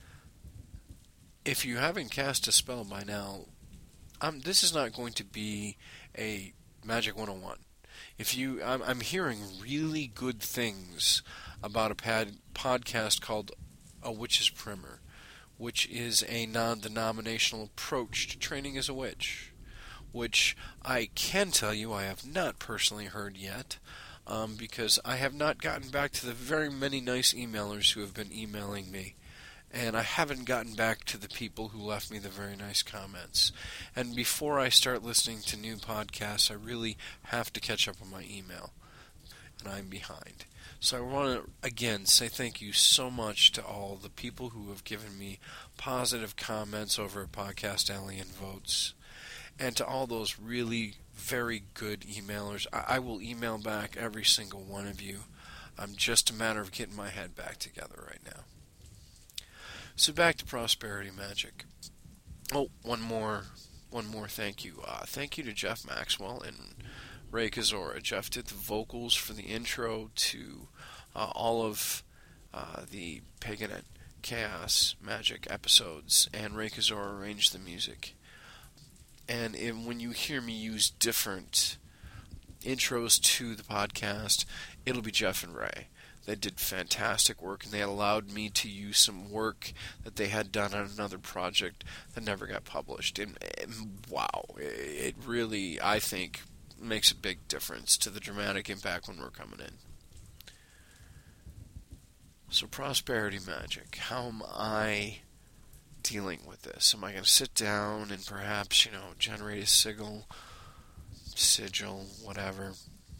If you haven't cast a spell by now, um, this is not going to be a Magic one oh one. If you, I'm, I'm hearing really good things about a pad, podcast called A Witch's Primer, which is a non-denominational approach to training as a witch, which I can tell you I have not personally heard yet, um, because I have not gotten back to the very many nice emailers who have been emailing me And I haven't gotten back to the people who left me the very nice comments. And before I start listening to new podcasts, I really have to catch up on my email. And I'm behind. So I want to, again, say thank you so much to all the people who have given me positive comments over at Podcast Alley and Votes. And to all those really very good emailers. I, I will email back every single one of you. I'm just a matter of getting my head back together right now. So back to Prosperity Magic. Oh, one more, one more thank you. Uh, thank you to Jeff Maxwell and Ray Kazora. Jeff did the vocals for the intro to uh, all of uh, the Pagan and Chaos Magic episodes, and Ray Kazora arranged the music. And in, when you hear me use different intros to the podcast, it'll be Jeff and Ray. They did fantastic work, and they allowed me to use some work that they had done on another project that never got published. And, and wow, it really, I think, makes a big difference to the dramatic impact when we're coming in. So Prosperity Magic, how am I dealing with this? Am I going to sit down and perhaps, you know, generate a sigil, sigil, whatever?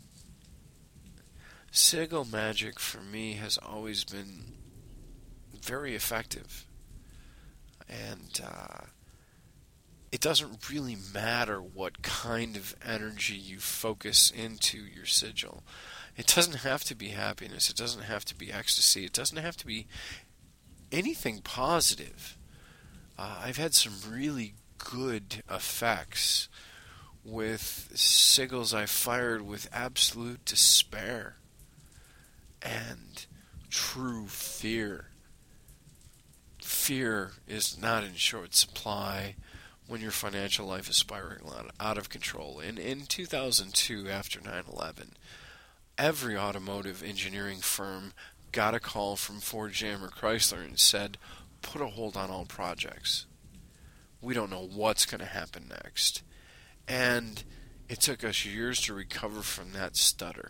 Sigil magic for me has always been very effective, and uh, it doesn't really matter what kind of energy you focus into your sigil. It doesn't have to be happiness, it doesn't have to be ecstasy, it doesn't have to be anything positive. Uh, I've had some really good effects with sigils I fired with absolute despair and true fear. Fear is not in short supply when your financial life is spiraling out of control. In, in two thousand two, after nine eleven, every automotive engineering firm got a call from Ford, G M, or Chrysler and said, put a hold on all projects. We don't know what's going to happen next. And it took us years to recover from that stutter.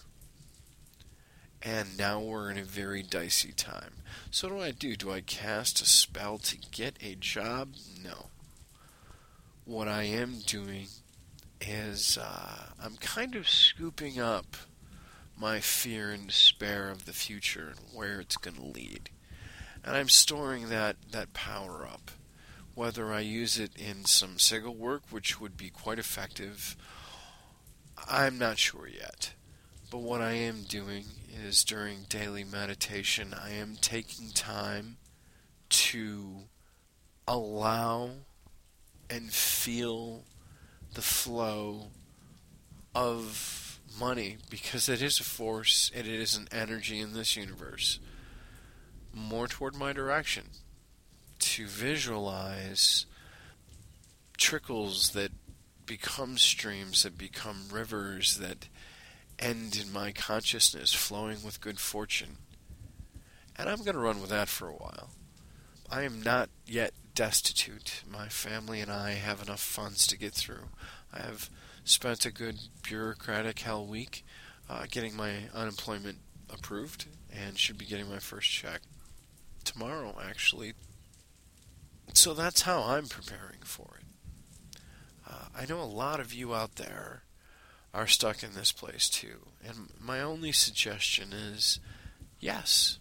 And now we're in a very dicey time. So what do I do? Do I cast a spell to get a job? No. What I am doing is uh, I'm kind of scooping up my fear and despair of the future and where it's going to lead. And I'm storing that, that power up. Whether I use it in some sigil work, which would be quite effective, I'm not sure yet. But what I am doing is during daily meditation, I am taking time to allow and feel the flow of money, because it is a force, and it is an energy in this universe, more toward my direction, to visualize trickles that become streams, that become rivers, that end in my consciousness, flowing with good fortune. And I'm going to run with that for a while. I am not yet destitute. My family and I have enough funds to get through. I have spent a good bureaucratic hell week uh, getting my unemployment approved, and should be getting my first check tomorrow, actually. So that's how I'm preparing for it. Uh, I know a lot of you out there are stuck in this place too, and my only suggestion is, yes,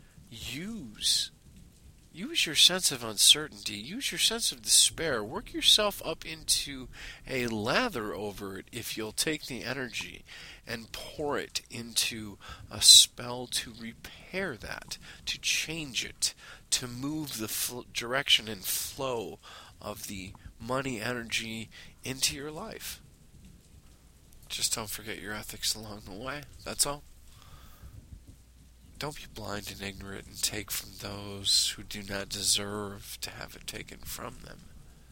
use use your sense of uncertainty, use your sense of despair, work yourself up into a lather over it if you'll take the energy and pour it into a spell to repair that, to change it, to move the fl- direction and flow of the money energy into your life. Just don't forget your ethics along the way. That's all. Don't be blind and ignorant and take from those who do not deserve to have it taken from them.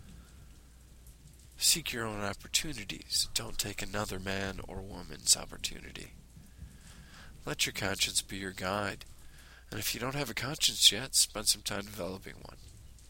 Seek your own opportunities. Don't take another man or woman's opportunity. Let your conscience be your guide. And if you don't have a conscience yet, spend some time developing one.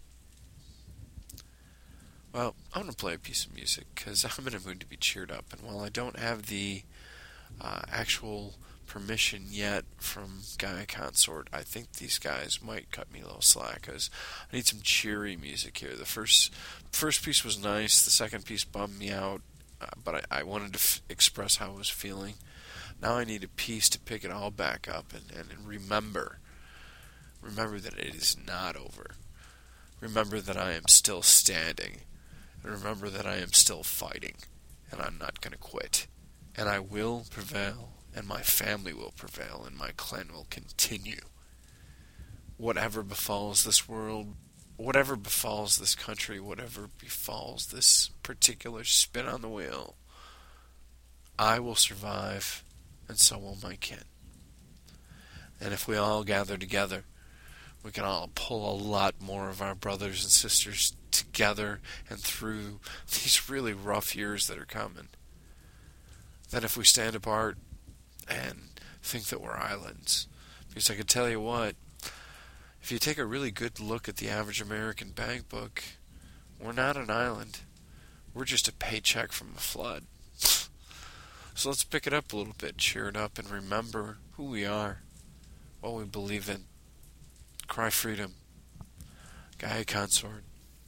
Well, I'm going to play a piece of music because I'm in a mood to be cheered up. And while I don't have the uh, actual permission yet from Gaia Consort. I think these guys might cut me a little slack, because I need some cheery music here. The first first piece was nice, the second piece bummed me out, uh, but I, I wanted to f- express how I was feeling. Now I need a piece to pick it all back up and, and, and remember, remember that it is not over. Remember that I am still standing, and remember that I am still fighting, and I'm not going to quit. And I will prevail, and my family will prevail, and my clan will continue. Whatever befalls this world, whatever befalls this country, whatever befalls this particular spin on the wheel, I will survive, and so will my kin. And if we all gather together, we can all pull a lot more of our brothers and sisters together and through these really rough years that are coming than if we stand apart and think that we're islands. Because I can tell you what, if you take a really good look at the average American bank book, we're not an island. We're just a paycheck from a flood. So let's pick it up a little bit, cheer it up, and remember who we are, what we believe in. Cry freedom. Gaia Consort.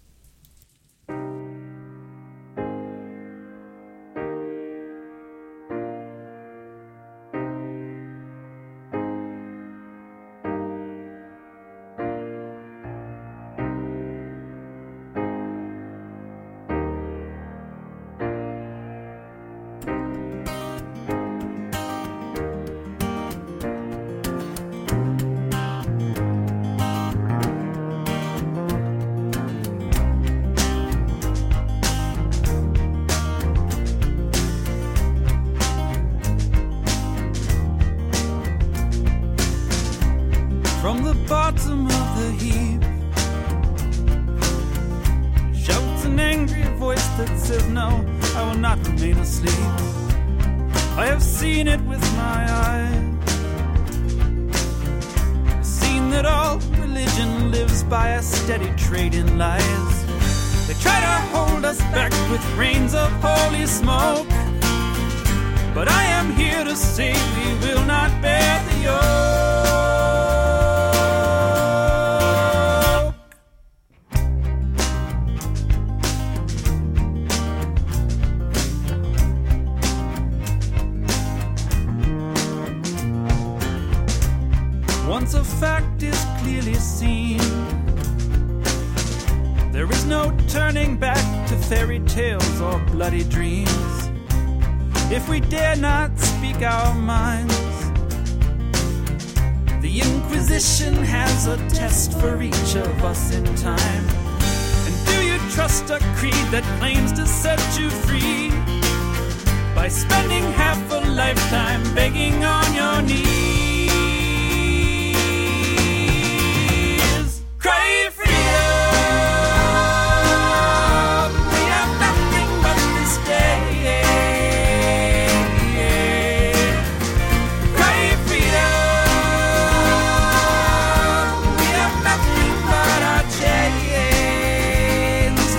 From the bottom of the heap shouts an angry voice that says, no, I will not remain asleep. I have seen it with my eyes, seen that all religion lives by a steady trade in lies. They try to hold us back with rains of holy smoke, but I am here to say we will not bear the yoke. Once a fact is clearly seen, there is no turning back to fairy tales or bloody dreams. If we dare not speak our minds, the Inquisition has a test for each of us in time. And do you trust a creed that claims to set you free by spending half a lifetime begging on your knees? Cry freedom! We have nothing but this day. Cry freedom! We have nothing but our chains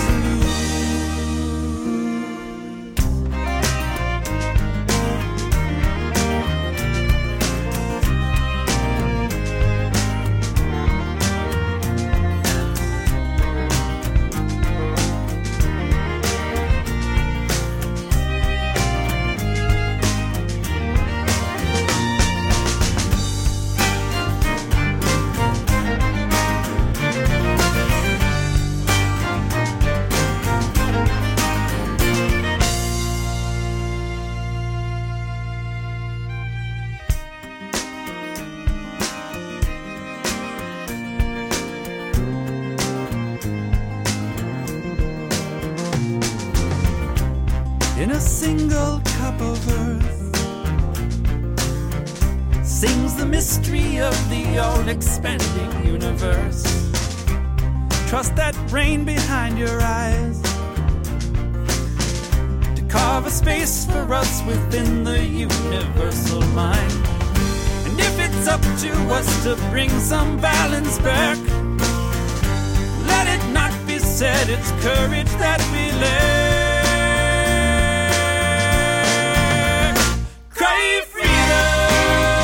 in a single cup of earth sings the mystery of the all-expanding universe. Trust that brain behind your eyes to carve a space for us within the universal mind. And if it's up to us to bring some balance back, let it not be said it's courage that we lack. Cry freedom!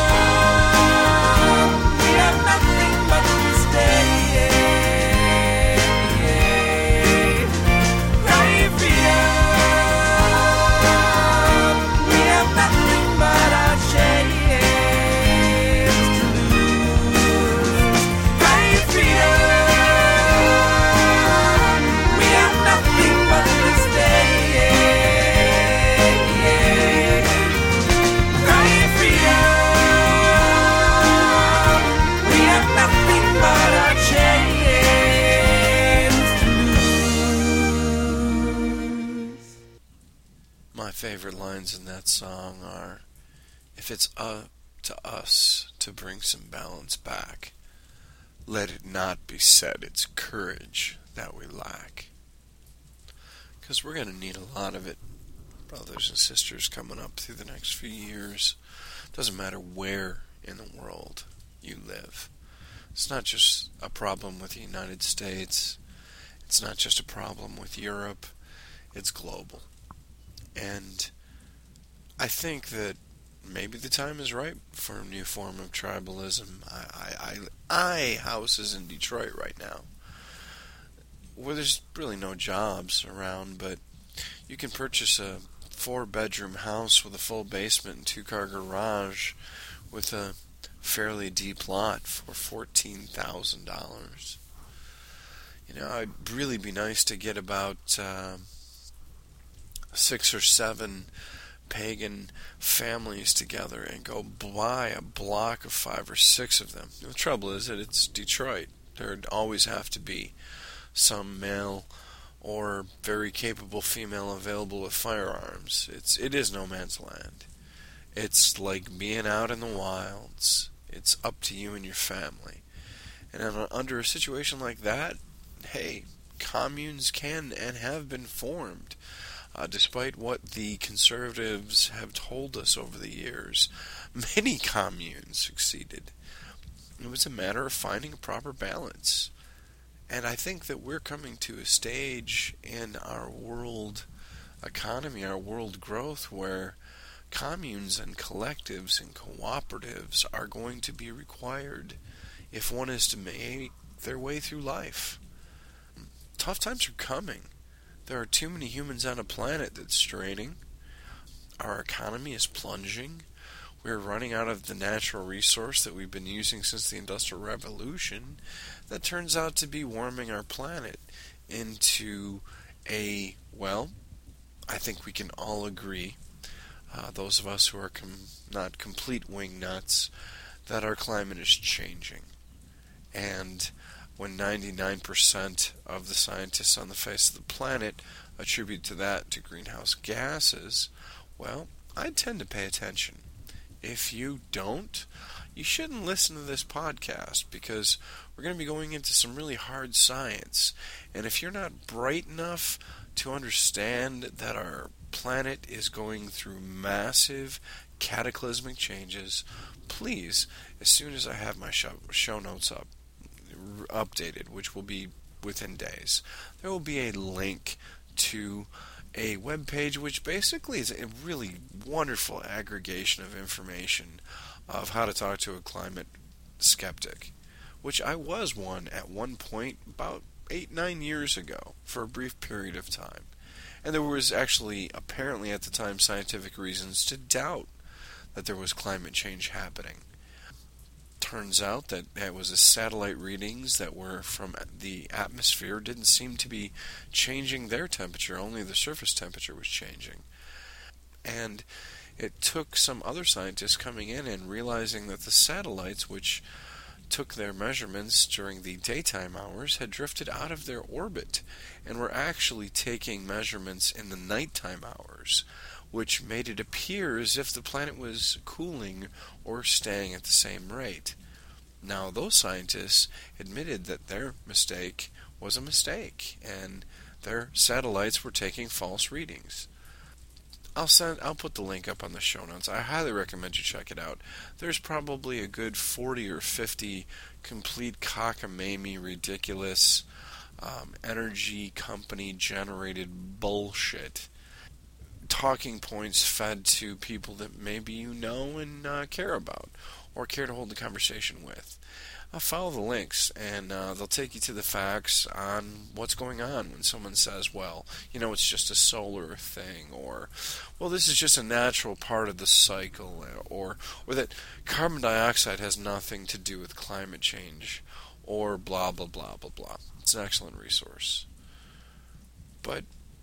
favorite lines in that song are, "If it's up to us to bring some balance back, let it not be said it's courage that we lack." Because we're going to need a lot of it, brothers and sisters, coming up through the next few years. Doesn't matter where in the world you live. It's not just a problem with the United States. It's not just a problem with Europe. It's global. And I think that maybe the time is right for a new form of tribalism. I, I, I, I houses in Detroit right now, where there's really no jobs around, but you can purchase a four-bedroom house with a full basement and two-car garage with a fairly deep lot for fourteen thousand dollars. You know, it'd really be nice to get about uh, six or seven pagan families together and go buy a block of five or six of them. The trouble is that it's Detroit. There'd always have to be some male or very capable female available with firearms. It's it is no man's land. It's like being out in the wilds. It's up to you and your family. And under a situation like that, hey, communes can and have been formed. Uh, despite what the conservatives have told us over the years, many communes succeeded. It was a matter of finding a proper balance. And I think that we're coming to a stage in our world economy, our world growth, where communes and collectives and cooperatives are going to be required if one is to make their way through life. Tough times are coming. There are too many humans on a planet that's straining. Our economy is plunging. We're running out of the natural resource that we've been using since the Industrial Revolution that turns out to be warming our planet into a, well, I think we can all agree, uh, those of us who are com- not complete wingnuts, that our climate is changing. And when ninety-nine percent of the scientists on the face of the planet attribute to that to greenhouse gases, well, I tend to pay attention. If you don't, you shouldn't listen to this podcast, because we're going to be going into some really hard science. And if you're not bright enough to understand that our planet is going through massive cataclysmic changes, please, as soon as I have my show, show notes up, updated, which will be within days, there will be a link to a web page which basically is a really wonderful aggregation of information of how to talk to a climate skeptic, which I was one at one point about eight, nine years ago for a brief period of time. And there was actually, apparently at the time, scientific reasons to doubt that there was climate change happening. Turns out that it was the satellite readings that were from the atmosphere didn't seem to be changing their temperature, only the surface temperature was changing. And it took some other scientists coming in and realizing that the satellites, which took their measurements during the daytime hours, had drifted out of their orbit and were actually taking measurements in the nighttime hours, which made it appear as if the planet was cooling or staying at the same rate. Now, those scientists admitted that their mistake was a mistake, and their satellites were taking false readings. I'll send. I'll put the link up on the show notes. I highly recommend you check it out. There's probably a good forty or fifty complete cockamamie, ridiculous, um, energy company generated bullshit talking points fed to people that maybe you know and uh, care about, or care to hold the conversation with. Uh, follow the links, and uh, they'll take you to the facts on what's going on when someone says, well, you know, it's just a solar thing, or, well, this is just a natural part of the cycle, or, or that carbon dioxide has nothing to do with climate change, or blah, blah, blah, blah, blah. It's an excellent resource. But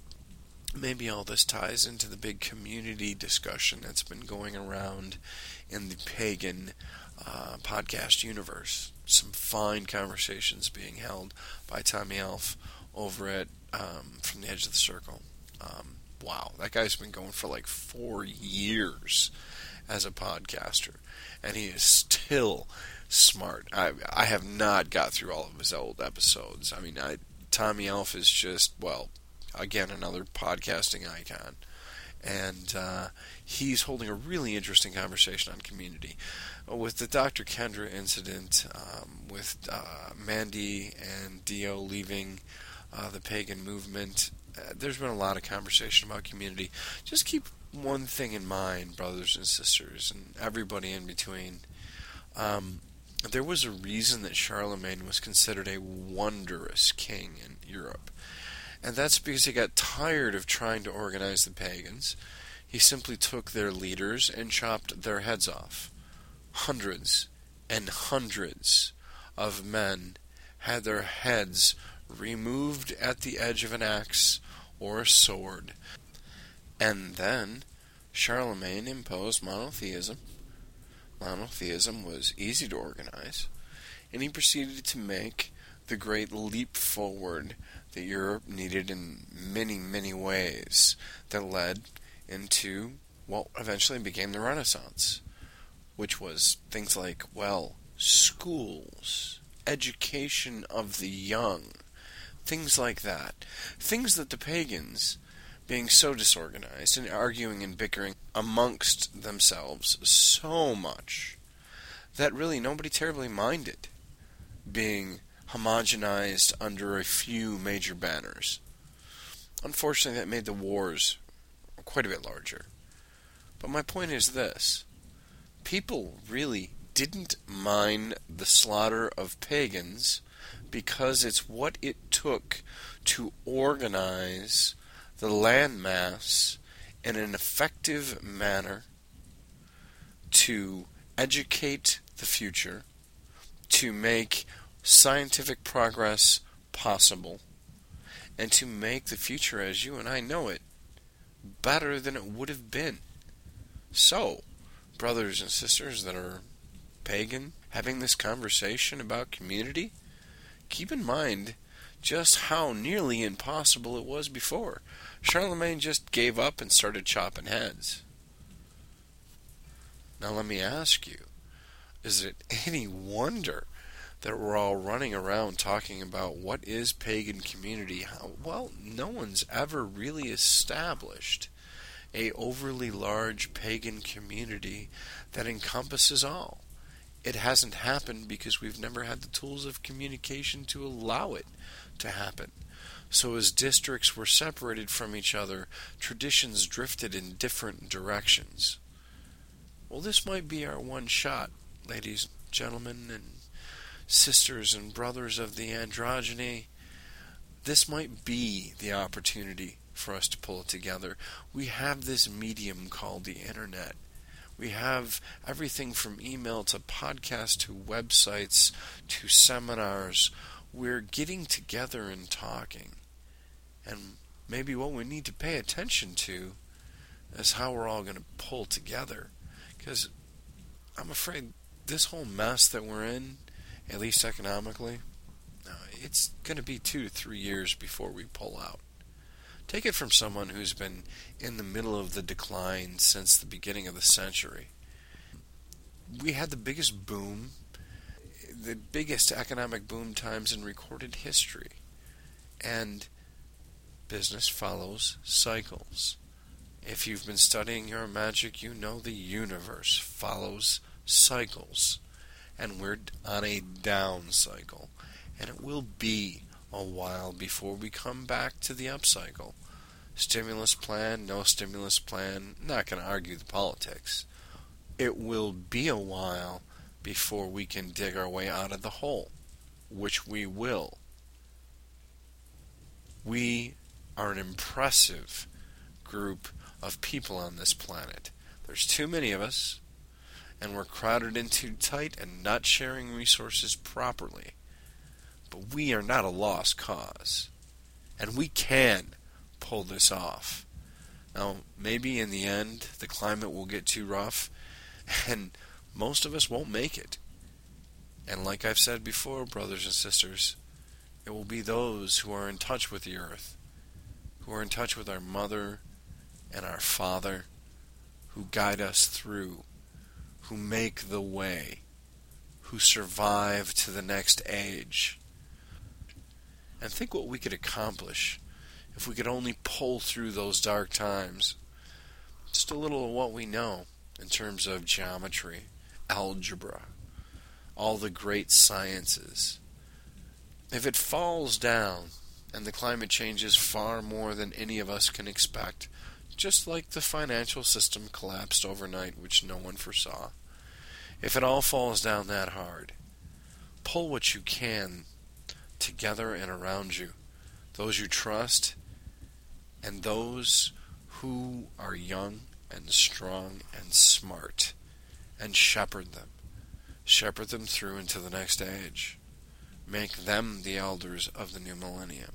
maybe all this ties into the big community discussion that's been going around in the pagan uh, podcast universe. Some fine conversations being held by Tommy Elf over at um, From the Edge of the Circle. Um, wow, that guy's been going for like four years as a podcaster, and he is still smart. I I have not got through all of his old episodes. I mean, I, Tommy Elf is just, well, again, another podcasting icon. And uh, he's holding a really interesting conversation on community. With the Doctor Kendra incident, um, with uh, Mandy and Dio leaving uh, the pagan movement, uh, there's been a lot of conversation about community. Just keep one thing in mind, brothers and sisters, and everybody in between. Um, there was a reason that Charlemagne was considered a wondrous king in Europe. And that's because he got tired of trying to organize the pagans. He simply took their leaders and chopped their heads off. Hundreds and hundreds of men had their heads removed at the edge of an axe or a sword. And then Charlemagne imposed monotheism. Monotheism was easy to organize, and he proceeded to make the great leap forward that Europe needed in many, many ways that led into what eventually became the Renaissance, which was things like, well, schools, education of the young, things like that. Things that the pagans, being so disorganized and arguing and bickering amongst themselves so much that really nobody terribly minded being homogenized under a few major banners. Unfortunately, that made the wars quite a bit larger. But my point is this. People really didn't mind the slaughter of pagans because it's what it took to organize the landmass in an effective manner to educate the future, to make scientific progress possible, and to make the future as you and I know it better than it would have been. So, brothers and sisters that are pagan, having this conversation about community, keep in mind just how nearly impossible it was before. Charlemagne just gave up and started chopping heads. Now let me ask you, is it any wonder that we're all running around talking about what is pagan community? Well, no one's ever really established a overly large pagan community that encompasses all. It hasn't happened because we've never had the tools of communication to allow it to happen. So as districts were separated from each other, traditions drifted in different directions. Well, this might be our one shot, ladies, gentlemen, and sisters and brothers of the androgyny. This might be the opportunity for us to pull it together. We have this medium called the internet. We have everything from email to podcasts to websites to seminars. We're getting together and talking. And maybe what we need to pay attention to is how we're all going to pull together. Because I'm afraid this whole mess that we're in, at least economically, uh, it's going to be two to three years before we pull out. Take it from someone who's been in the middle of the decline since the beginning of the century. We had the biggest boom, the biggest economic boom times in recorded history. And business follows cycles. If you've been studying your magic, you know the universe follows cycles. And we're on a down cycle. And it will be a while before we come back to the upcycle. Stimulus plan, no stimulus plan, not going to argue the politics. It will be a while before we can dig our way out of the hole, which we will. We are an impressive group of people on this planet. There's too many of us, and we're crowded in too tight and not sharing resources properly. But we are not a lost cause, and we can pull this off. Now, maybe in the end, the climate will get too rough, and most of us won't make it. And like I've said before, brothers and sisters, it will be those who are in touch with the earth, who are in touch with our mother and our Father, who guide us through, who make the way, who survive to the next age. And think what we could accomplish if we could only pull through those dark times. Just a little of what we know in terms of geometry, algebra, all the great sciences. If it falls down, and the climate changes far more than any of us can expect, just like the financial system collapsed overnight, which no one foresaw. If it all falls down that hard, pull what you can together and around you, those you trust, and those who are young and strong and smart, and shepherd them. Shepherd them through into the next age. Make them the elders of the new millennium.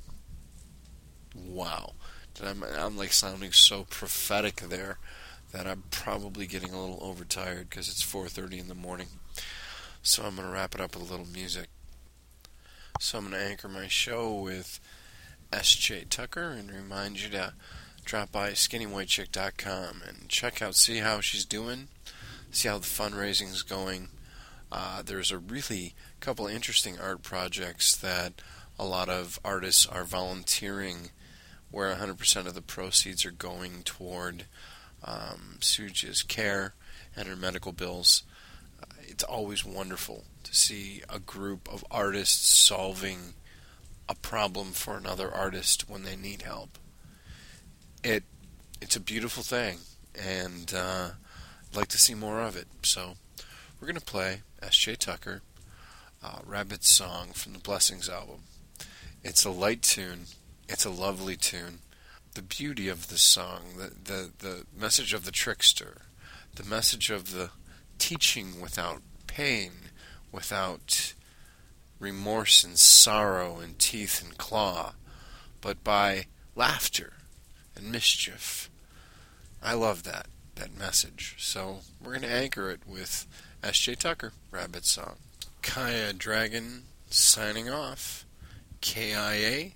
Wow. I'm, I'm like sounding so prophetic there that I'm probably getting a little overtired because it's four thirty in the morning. So I'm going to wrap it up with a little music. So I'm going to anchor my show with S J Tucker and remind you to drop by skinny white chick dot com and check out, see how she's doing, see how the fundraising's going. Uh, there's a really couple of interesting art projects that a lot of artists are volunteering, where one hundred percent of the proceeds are going toward um, Suja's care and her medical bills. Uh, it's always wonderful to see a group of artists solving a problem for another artist when they need help. It it's a beautiful thing, and uh, I'd like to see more of it. So we're going to play S J Tucker, uh, Rabbit's Song from the Blessings album. It's a light tune. It's a lovely tune. The beauty of the song, the, the, the message of the trickster, the message of the teaching without pain, without remorse and sorrow and teeth and claw, but by laughter and mischief. I love that, that message. So we're going to anchor it with S J Tucker, Rabbit's Song. Kaya Dragon signing off. K I A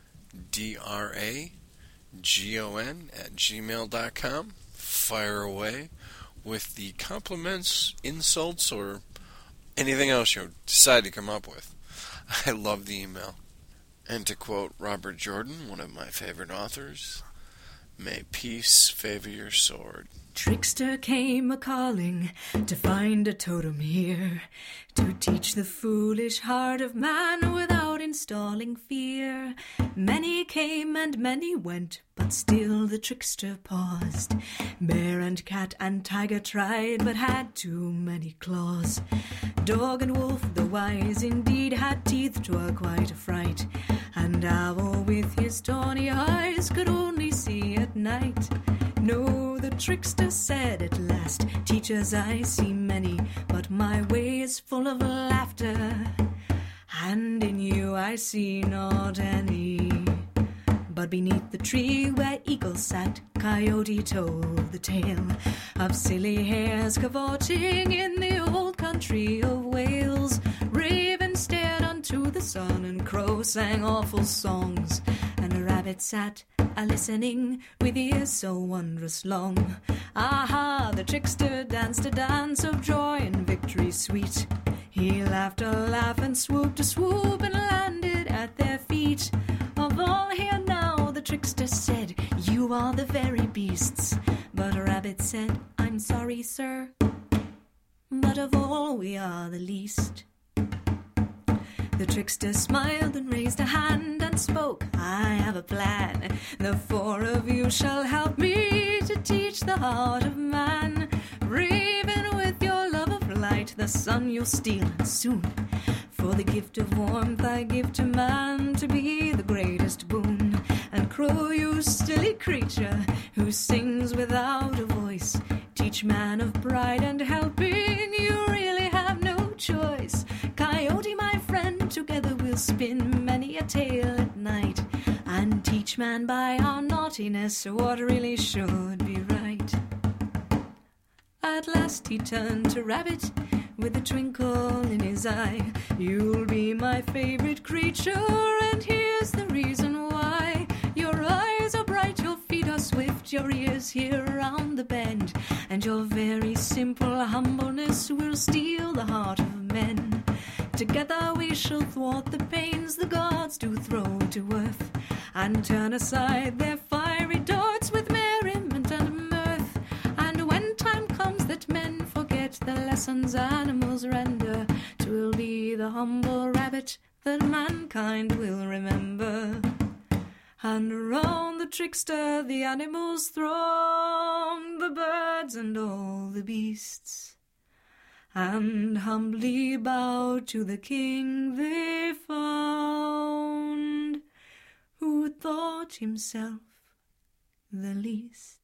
D R A G O N at gmail dot com. Fire away with the compliments, insults, or anything else you decide to come up with. I love the email. And to quote Robert Jordan, one of my favorite authors, may peace favor your sword. Trickster came a-calling to find a totem here, to teach the foolish heart of man without installing fear. Many came and many went, but still the trickster paused. Bear and cat and tiger tried, but had too many claws. Dog and wolf, the wise indeed, had teeth 'twere quite a fright. And owl with his tawny eyes could only see at night. No, the trickster said at last, teachers I see many, but my way is full of laughter, and in you I see not any. But beneath the tree where eagle sat, Coyote told the tale of silly hares cavorting in the old country of Wales. Raven stared unto the sun, and crow sang awful songs, and a rabbit sat a-listening with ears so wondrous long. Aha, the trickster danced a dance of joy and victory sweet. He laughed a laugh and swooped a swoop and landed at their feet. Of all here now, the trickster said, you are the very beasts. But a rabbit said, I'm sorry, sir, but of all we are the least. The trickster smiled and raised a hand and spoke, I have a plan. The four of you shall help me to teach the heart of man. Raven, with your love of light, the sun you'll steal soon. For the gift of warmth I give to man to be the greatest boon. And crow, you silly creature who sings without a voice, teach man of pride and helping, you really have no choice. Coyote, my friend, together we'll spin many a tale at night, and teach man by our naughtiness what really should be right. At last he turned to Rabbit with a twinkle in his eye. You'll be my favorite creature, and here's the reason why. Your eyes are bright, your feet are swift, put your ears here around the bend, and your very simple humbleness will steal the heart of men. Together we shall thwart the pains the gods do throw to earth, and turn aside their fiery darts with merriment and mirth. And when time comes that men forget the lessons animals render, 'twill be the humble rabbit that mankind will remember. And around the trickster the animals throng, the birds and all the beasts, and humbly bow to the king they found, who thought himself the least.